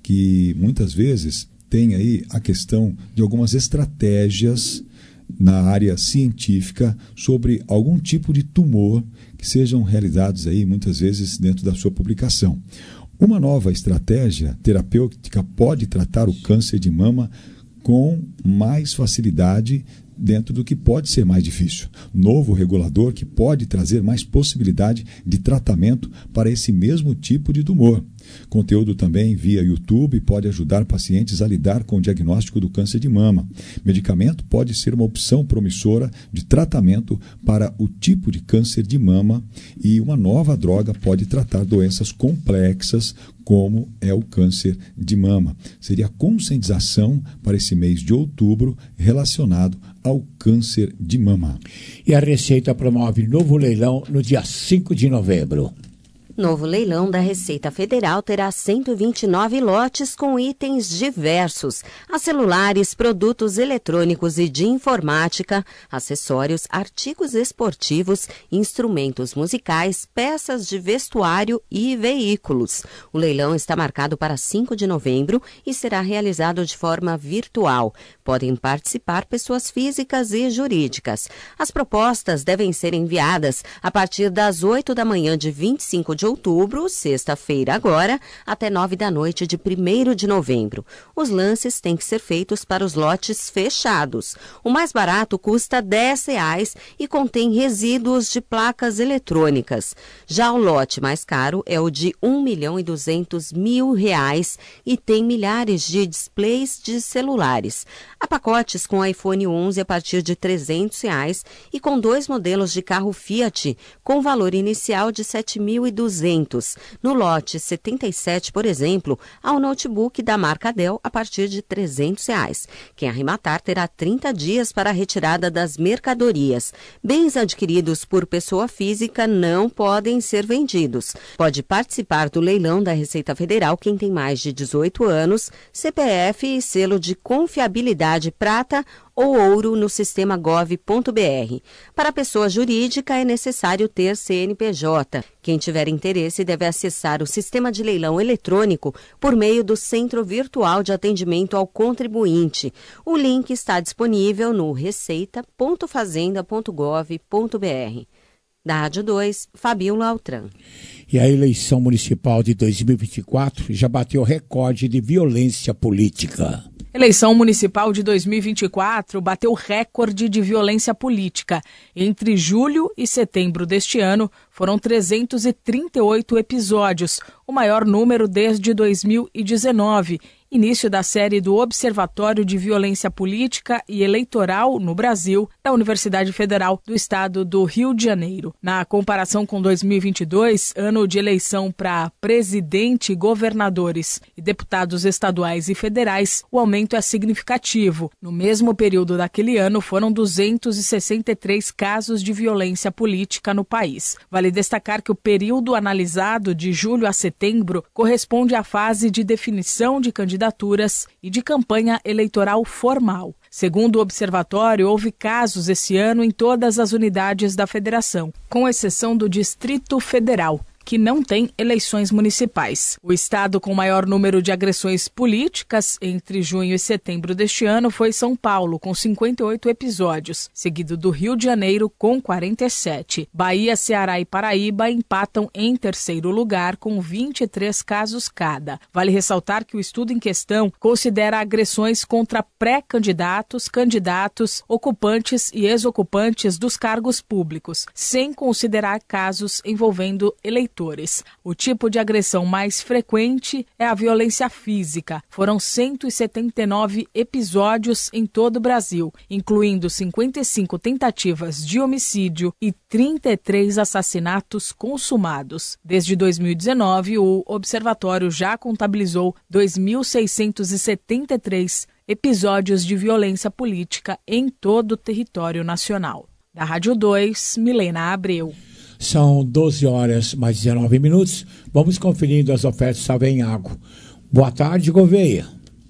que muitas vezes tem aí a questão de algumas estratégias na área científica sobre algum tipo de tumor que sejam realizados aí muitas vezes dentro da sua publicação. Uma nova estratégia terapêutica pode tratar o câncer de mama com mais facilidade dentro do que pode ser mais difícil. Novo regulador que pode trazer mais possibilidade de tratamento para esse mesmo tipo de tumor. Conteúdo também via YouTube pode ajudar pacientes a lidar com o diagnóstico do câncer de mama. Medicamento pode ser uma opção promissora de tratamento para o tipo de câncer de mama e uma nova droga pode tratar doenças complexas como é o câncer de mama. Seria a conscientização para esse mês de outubro relacionado ao câncer de mama. E a Receita promove novo leilão no dia cinco de novembro. Novo leilão da Receita Federal terá cento e vinte e nove lotes com itens diversos, a celulares, produtos eletrônicos e de informática, acessórios, artigos esportivos, instrumentos musicais, peças de vestuário e veículos. O leilão está marcado para cinco de novembro e será realizado de forma virtual. Podem participar pessoas físicas e jurídicas. As propostas devem ser enviadas a partir das oito da manhã de vinte e cinco de outubro, sexta-feira agora, até nove da noite de primeiro de novembro. Os lances têm que ser feitos para os lotes fechados. O mais barato custa dez reais e contém resíduos de placas eletrônicas. Já o lote mais caro é o de um milhão e duzentos mil reais e tem milhares de displays de celulares. Há pacotes com iPhone onze a partir de trezentos reais e com dois modelos de carro Fiat com valor inicial de sete mil e duzentos. No lote setenta e sete, por exemplo, há um notebook da marca Dell a partir de trezentos reais. Quem arrematar terá trinta dias para a retirada das mercadorias. Bens adquiridos por pessoa física não podem ser vendidos. Pode participar do leilão da Receita Federal quem tem mais de dezoito anos, C P F e selo de confiabilidade prata ou ouro no sistema gov ponto br. Para a pessoa jurídica é necessário ter C N P J. Quem tiver interesse deve acessar o sistema de leilão eletrônico por meio do Centro Virtual de Atendimento ao Contribuinte. O link está disponível no receita ponto fazenda ponto gov ponto br. Da Rádio dois, Fabiola Altran. E a eleição municipal de dois mil e vinte e quatro já bateu recorde de violência política. Eleição municipal de dois mil e vinte e quatro bateu recorde de violência política. Entre julho e setembro deste ano, foram trezentos e trinta e oito episódios, o maior número desde dois mil e dezenove, início da série do Observatório de Violência Política e Eleitoral no Brasil, da Universidade Federal do Estado do Rio de Janeiro. Na comparação com dois mil e vinte e dois, ano de eleição para presidente, governadores e deputados estaduais e federais, o aumento é significativo. No mesmo período daquele ano, foram duzentos e sessenta e três casos de violência política no país. Vale destacar que o período analisado de julho a setembro corresponde à fase de definição de candidaturas e de campanha eleitoral formal. Segundo o observatório, houve casos esse ano em todas as unidades da federação, com exceção do Distrito Federal, que não tem eleições municipais. O estado com maior número de agressões políticas entre junho e setembro deste ano foi São Paulo, com cinquenta e oito episódios, seguido do Rio de Janeiro, com quarenta e sete. Bahia, Ceará e Paraíba empatam em terceiro lugar, com vinte e três casos cada. Vale ressaltar que o estudo em questão considera agressões contra pré-candidatos, candidatos, ocupantes e ex-ocupantes dos cargos públicos, sem considerar casos envolvendo eleitores. O tipo de agressão mais frequente é a violência física. Foram cento e setenta e nove episódios em todo o Brasil, incluindo cinquenta e cinco tentativas de homicídio e trinta e três assassinatos consumados. Desde dois mil e dezenove, o observatório já contabilizou dois mil seiscentos e setenta e três episódios de violência política em todo o território nacional. Da Rádio dois, Milena Abreu. São doze horas mais dezenove minutos. Vamos conferindo as ofertas Savenhago. Boa tarde, Gouveia.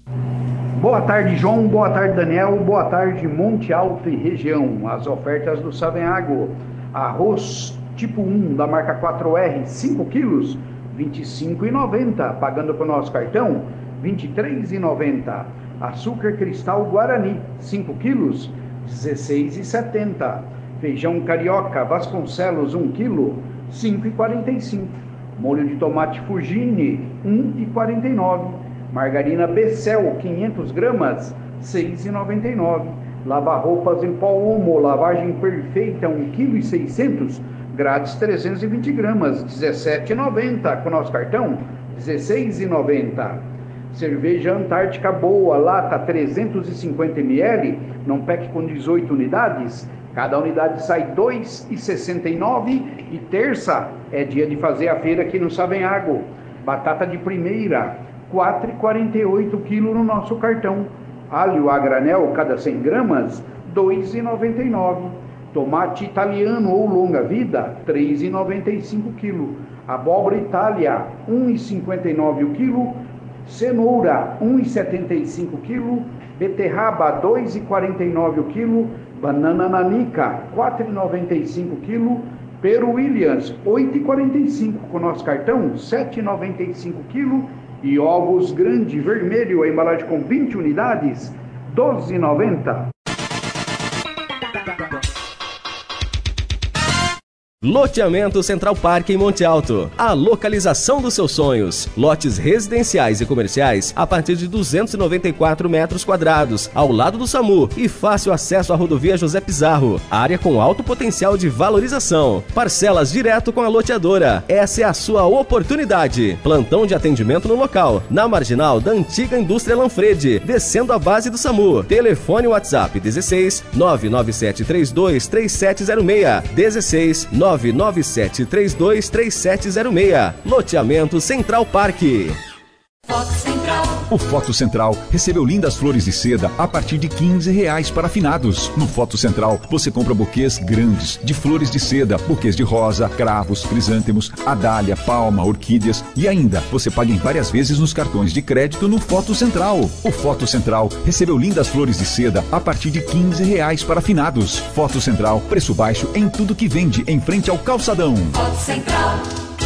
Boa tarde, João. Boa tarde, Daniel. Boa tarde, Monte Alto e região. As ofertas do Savenhago. Arroz tipo um da marca quatro R, cinco quilos, vinte e cinco reais e noventa centavos. Pagando com o nosso cartão, vinte e três reais e noventa centavos. Açúcar cristal Guarani, cinco quilos, dezesseis reais e setenta centavos. Feijão carioca Vasconcelos, um quilo, cinco reais e quarenta e cinco centavos. Molho de tomate Fugini, um real e quarenta e nove centavos. Margarina Becel, quinhentas gramas, seis reais e noventa e nove centavos. Lava-roupas em pó Omo, lavagem perfeita, um quilo e seiscentos gramas. Grátis trezentas e vinte gramas, dezessete reais e noventa centavos. Com nosso cartão, dezesseis reais e noventa centavos. Cerveja Antártica Boa, lata trezentos e cinquenta mililitros, num pack com dezoito unidades. Cada unidade sai dois reais e sessenta e nove centavos. E terça é dia de fazer a feira aqui no Savenhago. Batata de primeira, quatro reais e quarenta e oito centavos quilo no nosso cartão. Alho a granel, cada cem gramas, dois reais e noventa e nove centavos. Tomate italiano ou longa vida, três reais e noventa e cinco centavos quilo. Abóbora Itália, um real e cinquenta e nove centavos o quilo. Cenoura, um real e setenta e cinco centavos quilo. Beterraba, dois reais e quarenta e nove centavos o quilo. Banana nanica, quatro reais e noventa e cinco centavos quilo. Peru Williams, oito reais e quarenta e cinco centavos com nosso cartão, sete reais e noventa e cinco centavos quilo. E ovos grande vermelho, a embalagem com vinte unidades, doze reais e noventa centavos. Loteamento Central Park em Monte Alto. A localização dos seus sonhos. Lotes residenciais e comerciais a partir de duzentos e noventa e quatro metros quadrados, ao lado do SAMU e fácil acesso à rodovia José Pizarro. Área com alto potencial de valorização. Parcelas direto com a loteadora. Essa é a sua oportunidade. Plantão de atendimento no local, na marginal da antiga indústria Lanfredi, descendo a base do SAMU. Telefone WhatsApp dezesseis nove nove sete três dois três sete zero seis. dezesseis nove nove sete três dois três sete zero seis. Loteamento Central Park. Foto Central. O Foto Central recebeu lindas flores de seda a partir de quinze reais para finados. No Foto Central você compra buquês grandes de flores de seda, buquês de rosa, cravos, crisântemos, adália, palma, orquídeas e ainda você paga em várias vezes nos cartões de crédito no Foto Central. O Foto Central recebeu lindas flores de seda a partir de quinze reais para finados. Foto Central, preço baixo em tudo que vende em frente ao calçadão. Foto Central.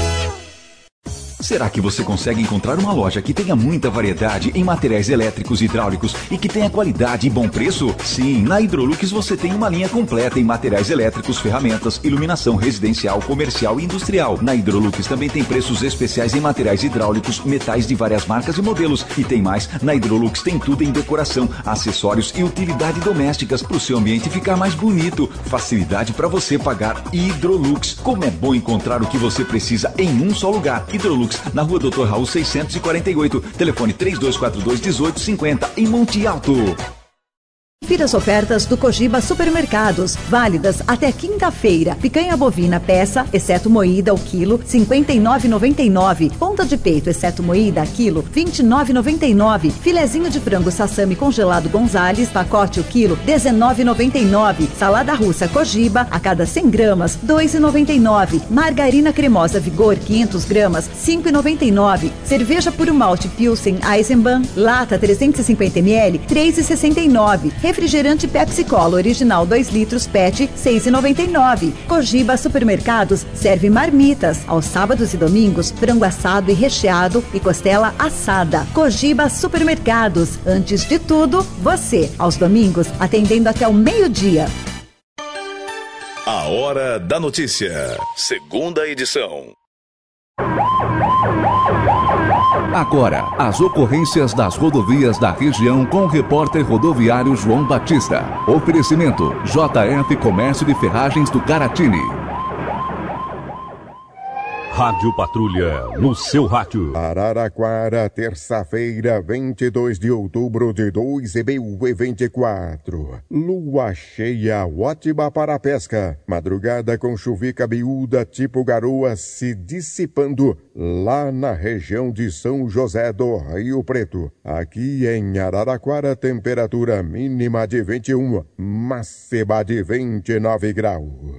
Será que você consegue encontrar uma loja que tenha muita variedade em materiais elétricos e hidráulicos e que tenha qualidade e bom preço? Sim, na Hidrolux você tem uma linha completa em materiais elétricos, ferramentas, iluminação residencial, comercial e industrial. Na Hidrolux também tem preços especiais em materiais hidráulicos, metais de várias marcas e modelos. E tem mais, na Hidrolux tem tudo em decoração, acessórios e utilidade domésticas para o seu ambiente ficar mais bonito. Facilidade para você pagar Hidrolux. Como é bom encontrar o que você precisa em um só lugar. Hidrolux, na rua doutor Raul seiscentos e quarenta e oito, telefone três dois quatro dois, um oito cinco zero, em Monte Alto. Confira as ofertas do Cogiba Supermercados, válidas até quinta-feira. Picanha bovina peça, exceto moída, o quilo, cinquenta e nove reais e noventa e nove centavos. Ponta de peito, exceto moída, quilo, vinte e nove reais e noventa e nove centavos. Filezinho de frango sassami congelado Gonzales, pacote o quilo, dezenove reais e noventa e nove centavos. Salada russa Cogiba, a cada cem gramas, dois reais e noventa e nove centavos. Margarina cremosa Vigor, quinhentas gramas, cinco reais e noventa e nove centavos. Cerveja puro malte Pilsen Eisenbahn, lata trezentos e cinquenta mililitros, três reais e sessenta e nove centavos. Refrigerante Pepsi Cola original dois litros P E T, seis reais e noventa e nove centavos. Cogiba Supermercados serve marmitas. Aos sábados e domingos, frango assado e recheado e costela assada. Cogiba Supermercados. Antes de tudo, você. Aos domingos, atendendo até o meio-dia. A Hora da Notícia. Segunda edição. Agora, as ocorrências das rodovias da região com o repórter rodoviário João Batista. Oferecimento J F Comércio de Ferragens do Caratini. Rádio Patrulha, no seu rádio. Araraquara, terça-feira, vinte e dois de outubro de dois mil e vinte e quatro. Lua cheia, ótima para a pesca. Madrugada com chuvica miúda, tipo garoa, se dissipando lá na região de São José do Rio Preto. Aqui em Araraquara, temperatura mínima de vinte e um, máxima de vinte e nove graus.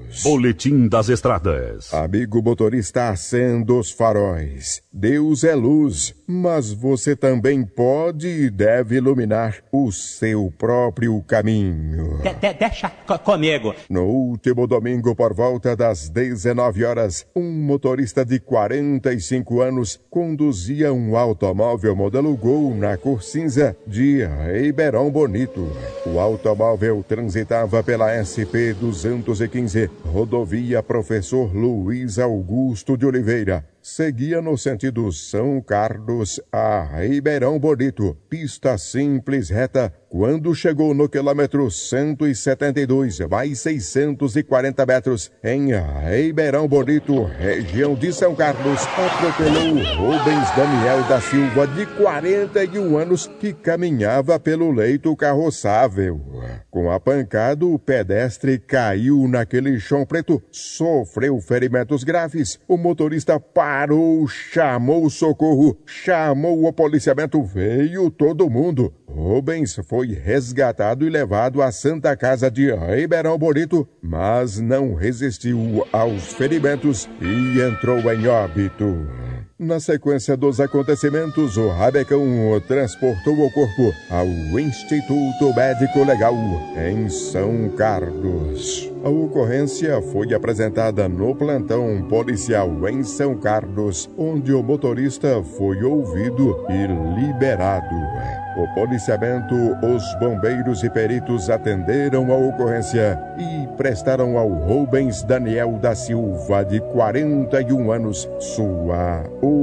Boletim das Estradas. Amigo motorista, acenda os faróis. Deus é luz, mas você também pode e deve iluminar o seu próprio caminho. De, de, deixa comigo. No último domingo, por volta das dezenove horas, um motorista de quarenta e cinco anos conduzia um automóvel modelo Gol na cor cinza de Ribeirão Bonito. O automóvel transitava pela S P duzentos e quinze, rodovia Professor Luiz Augusto de Oliveira. Seguia no sentido São Carlos a Ribeirão Bonito, pista simples reta, quando chegou no quilômetro cento e setenta e dois, mais seiscentos e quarenta metros, em Ribeirão Bonito, região de São Carlos, atropelou Rubens Daniel da Silva, de quarenta e um anos, que caminhava pelo leito carroçável. Com a pancada, o pedestre caiu naquele chão preto, sofreu ferimentos graves. O motorista parou, chamou o socorro, chamou o policiamento, veio todo mundo. Rubens foi resgatado e levado à Santa Casa de Ribeirão Bonito, mas não resistiu aos ferimentos e entrou em óbito. Na sequência dos acontecimentos, o Rabecão transportou o corpo ao Instituto Médico Legal em São Carlos. A ocorrência foi apresentada no plantão policial em São Carlos, onde o motorista foi ouvido e liberado. O policiamento, os bombeiros e peritos atenderam a ocorrência e prestaram ao Rubens Daniel da Silva, de quarenta e um anos, sua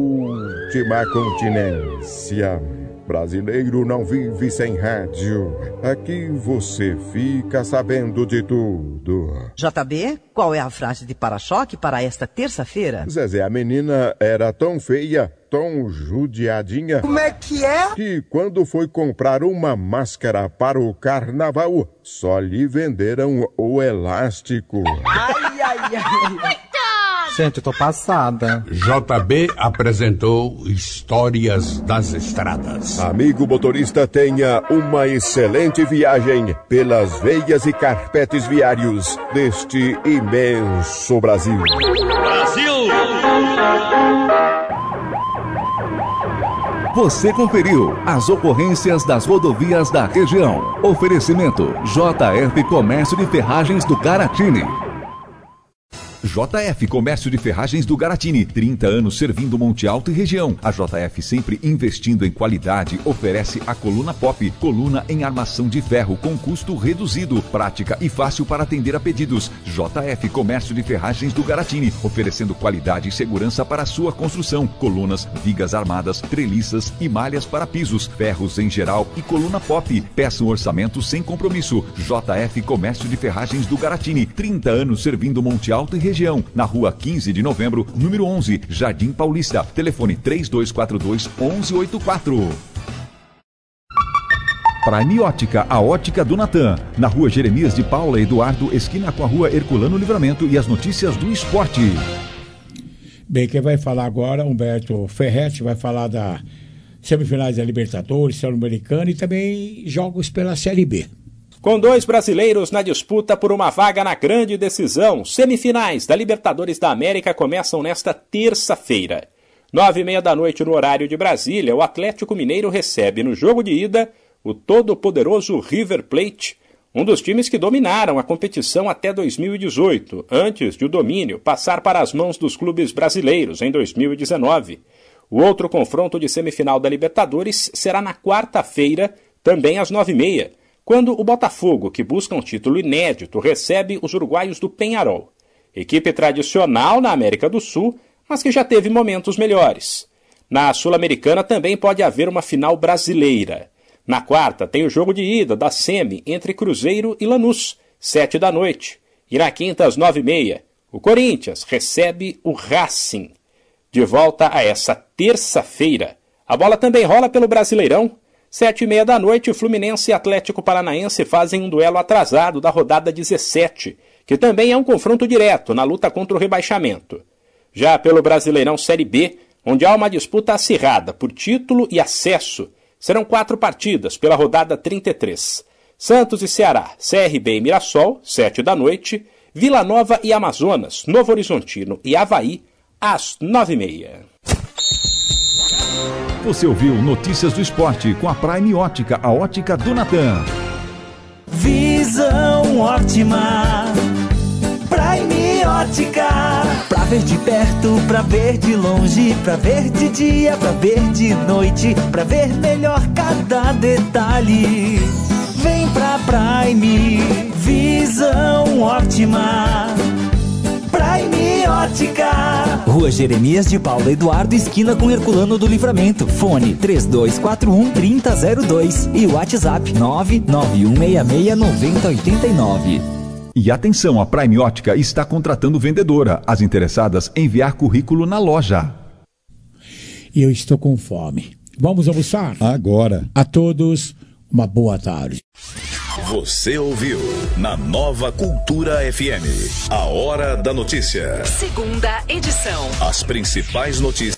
última continência. Brasileiro não vive sem rádio. Aqui você fica sabendo de tudo. J B, qual é a frase de para-choque para esta terça-feira? Zezé, a menina era tão feia, tão judiadinha. Como é que é? Que quando foi comprar uma máscara para o carnaval, só lhe venderam o elástico. Ai, ai, ai. Gente, eu tô passada. J B apresentou Histórias das Estradas. Amigo motorista, tenha uma excelente viagem pelas veias e carpetes viários deste imenso Brasil. Brasil! Você conferiu as ocorrências das rodovias da região. Oferecimento J F Comércio de Ferragens do Garatini. J F Comércio de Ferragens do Garatini, trinta anos servindo Monte Alto e região. A J F, sempre investindo em qualidade, oferece a coluna pop, coluna em armação de ferro com custo reduzido, prática e fácil para atender a pedidos. J F Comércio de Ferragens do Garatini, oferecendo qualidade e segurança para a sua construção. Colunas, vigas armadas, treliças e malhas para pisos, ferros em geral e coluna pop. Peça um orçamento sem compromisso. J F Comércio de Ferragens do Garatini, trinta anos servindo Monte Alto e região. Na rua quinze de novembro, número onze, Jardim Paulista. Telefone três dois quatro dois, onze oitenta e quatro. Prime Ótica, a ótica do Natan. Na rua Jeremias de Paula Eduardo, esquina com a rua Herculano Livramento, e as notícias do esporte. Bem, quem vai falar agora, Humberto Ferretti, vai falar da semifinais da Libertadores, Sul-Americana e também jogos pela Série B. Com dois brasileiros na disputa por uma vaga na grande decisão, semifinais da Libertadores da América começam nesta terça-feira. Nove e meia da noite no horário de Brasília, o Atlético Mineiro recebe no jogo de ida o todo-poderoso River Plate, um dos times que dominaram a competição até dois mil e dezoito, antes de o domínio passar para as mãos dos clubes brasileiros em dois mil e dezenove. O outro confronto de semifinal da Libertadores será na quarta-feira, também às nove e meia, quando o Botafogo, que busca um título inédito, recebe os uruguaios do Peñarol, equipe tradicional na América do Sul, mas que já teve momentos melhores. Na Sul-Americana também pode haver uma final brasileira. Na quarta tem o jogo de ida da semi entre Cruzeiro e Lanús, sete da noite. E na quinta, às nove e meia, o Corinthians recebe o Racing. De volta a essa terça-feira, a bola também rola pelo Brasileirão. Sete e meia da noite, Fluminense e Atlético Paranaense fazem um duelo atrasado da rodada dezessete, que também é um confronto direto na luta contra o rebaixamento. Já pelo Brasileirão Série B, onde há uma disputa acirrada por título e acesso, serão quatro partidas pela rodada trinta e três. Santos e Ceará, C R B e Mirassol, sete da noite, Vila Nova e Amazonas, Novo Horizontino e Avaí, às nove e meia. Você ouviu Notícias do Esporte com a Prime Ótica, a ótica do Natan. Visão ótima, Prime Ótica. Pra ver de perto, pra ver de longe, pra ver de dia, pra ver de noite, pra ver melhor cada detalhe. Vem pra Prime, visão ótima, Prime Ótica. Rua Jeremias de Paula Eduardo, esquina com Herculano do Livramento. Fone três dois quatro um, três zero zero dois e WhatsApp nove nove um seis seis nove zero oito nove. E atenção, a Prime Ótica está contratando vendedora. As interessadas, enviar currículo na loja. E eu estou com fome. Vamos almoçar? Agora. A todos, uma boa tarde. Você ouviu na Nova Cultura F M, a Hora da Notícia. Segunda edição. As principais notícias.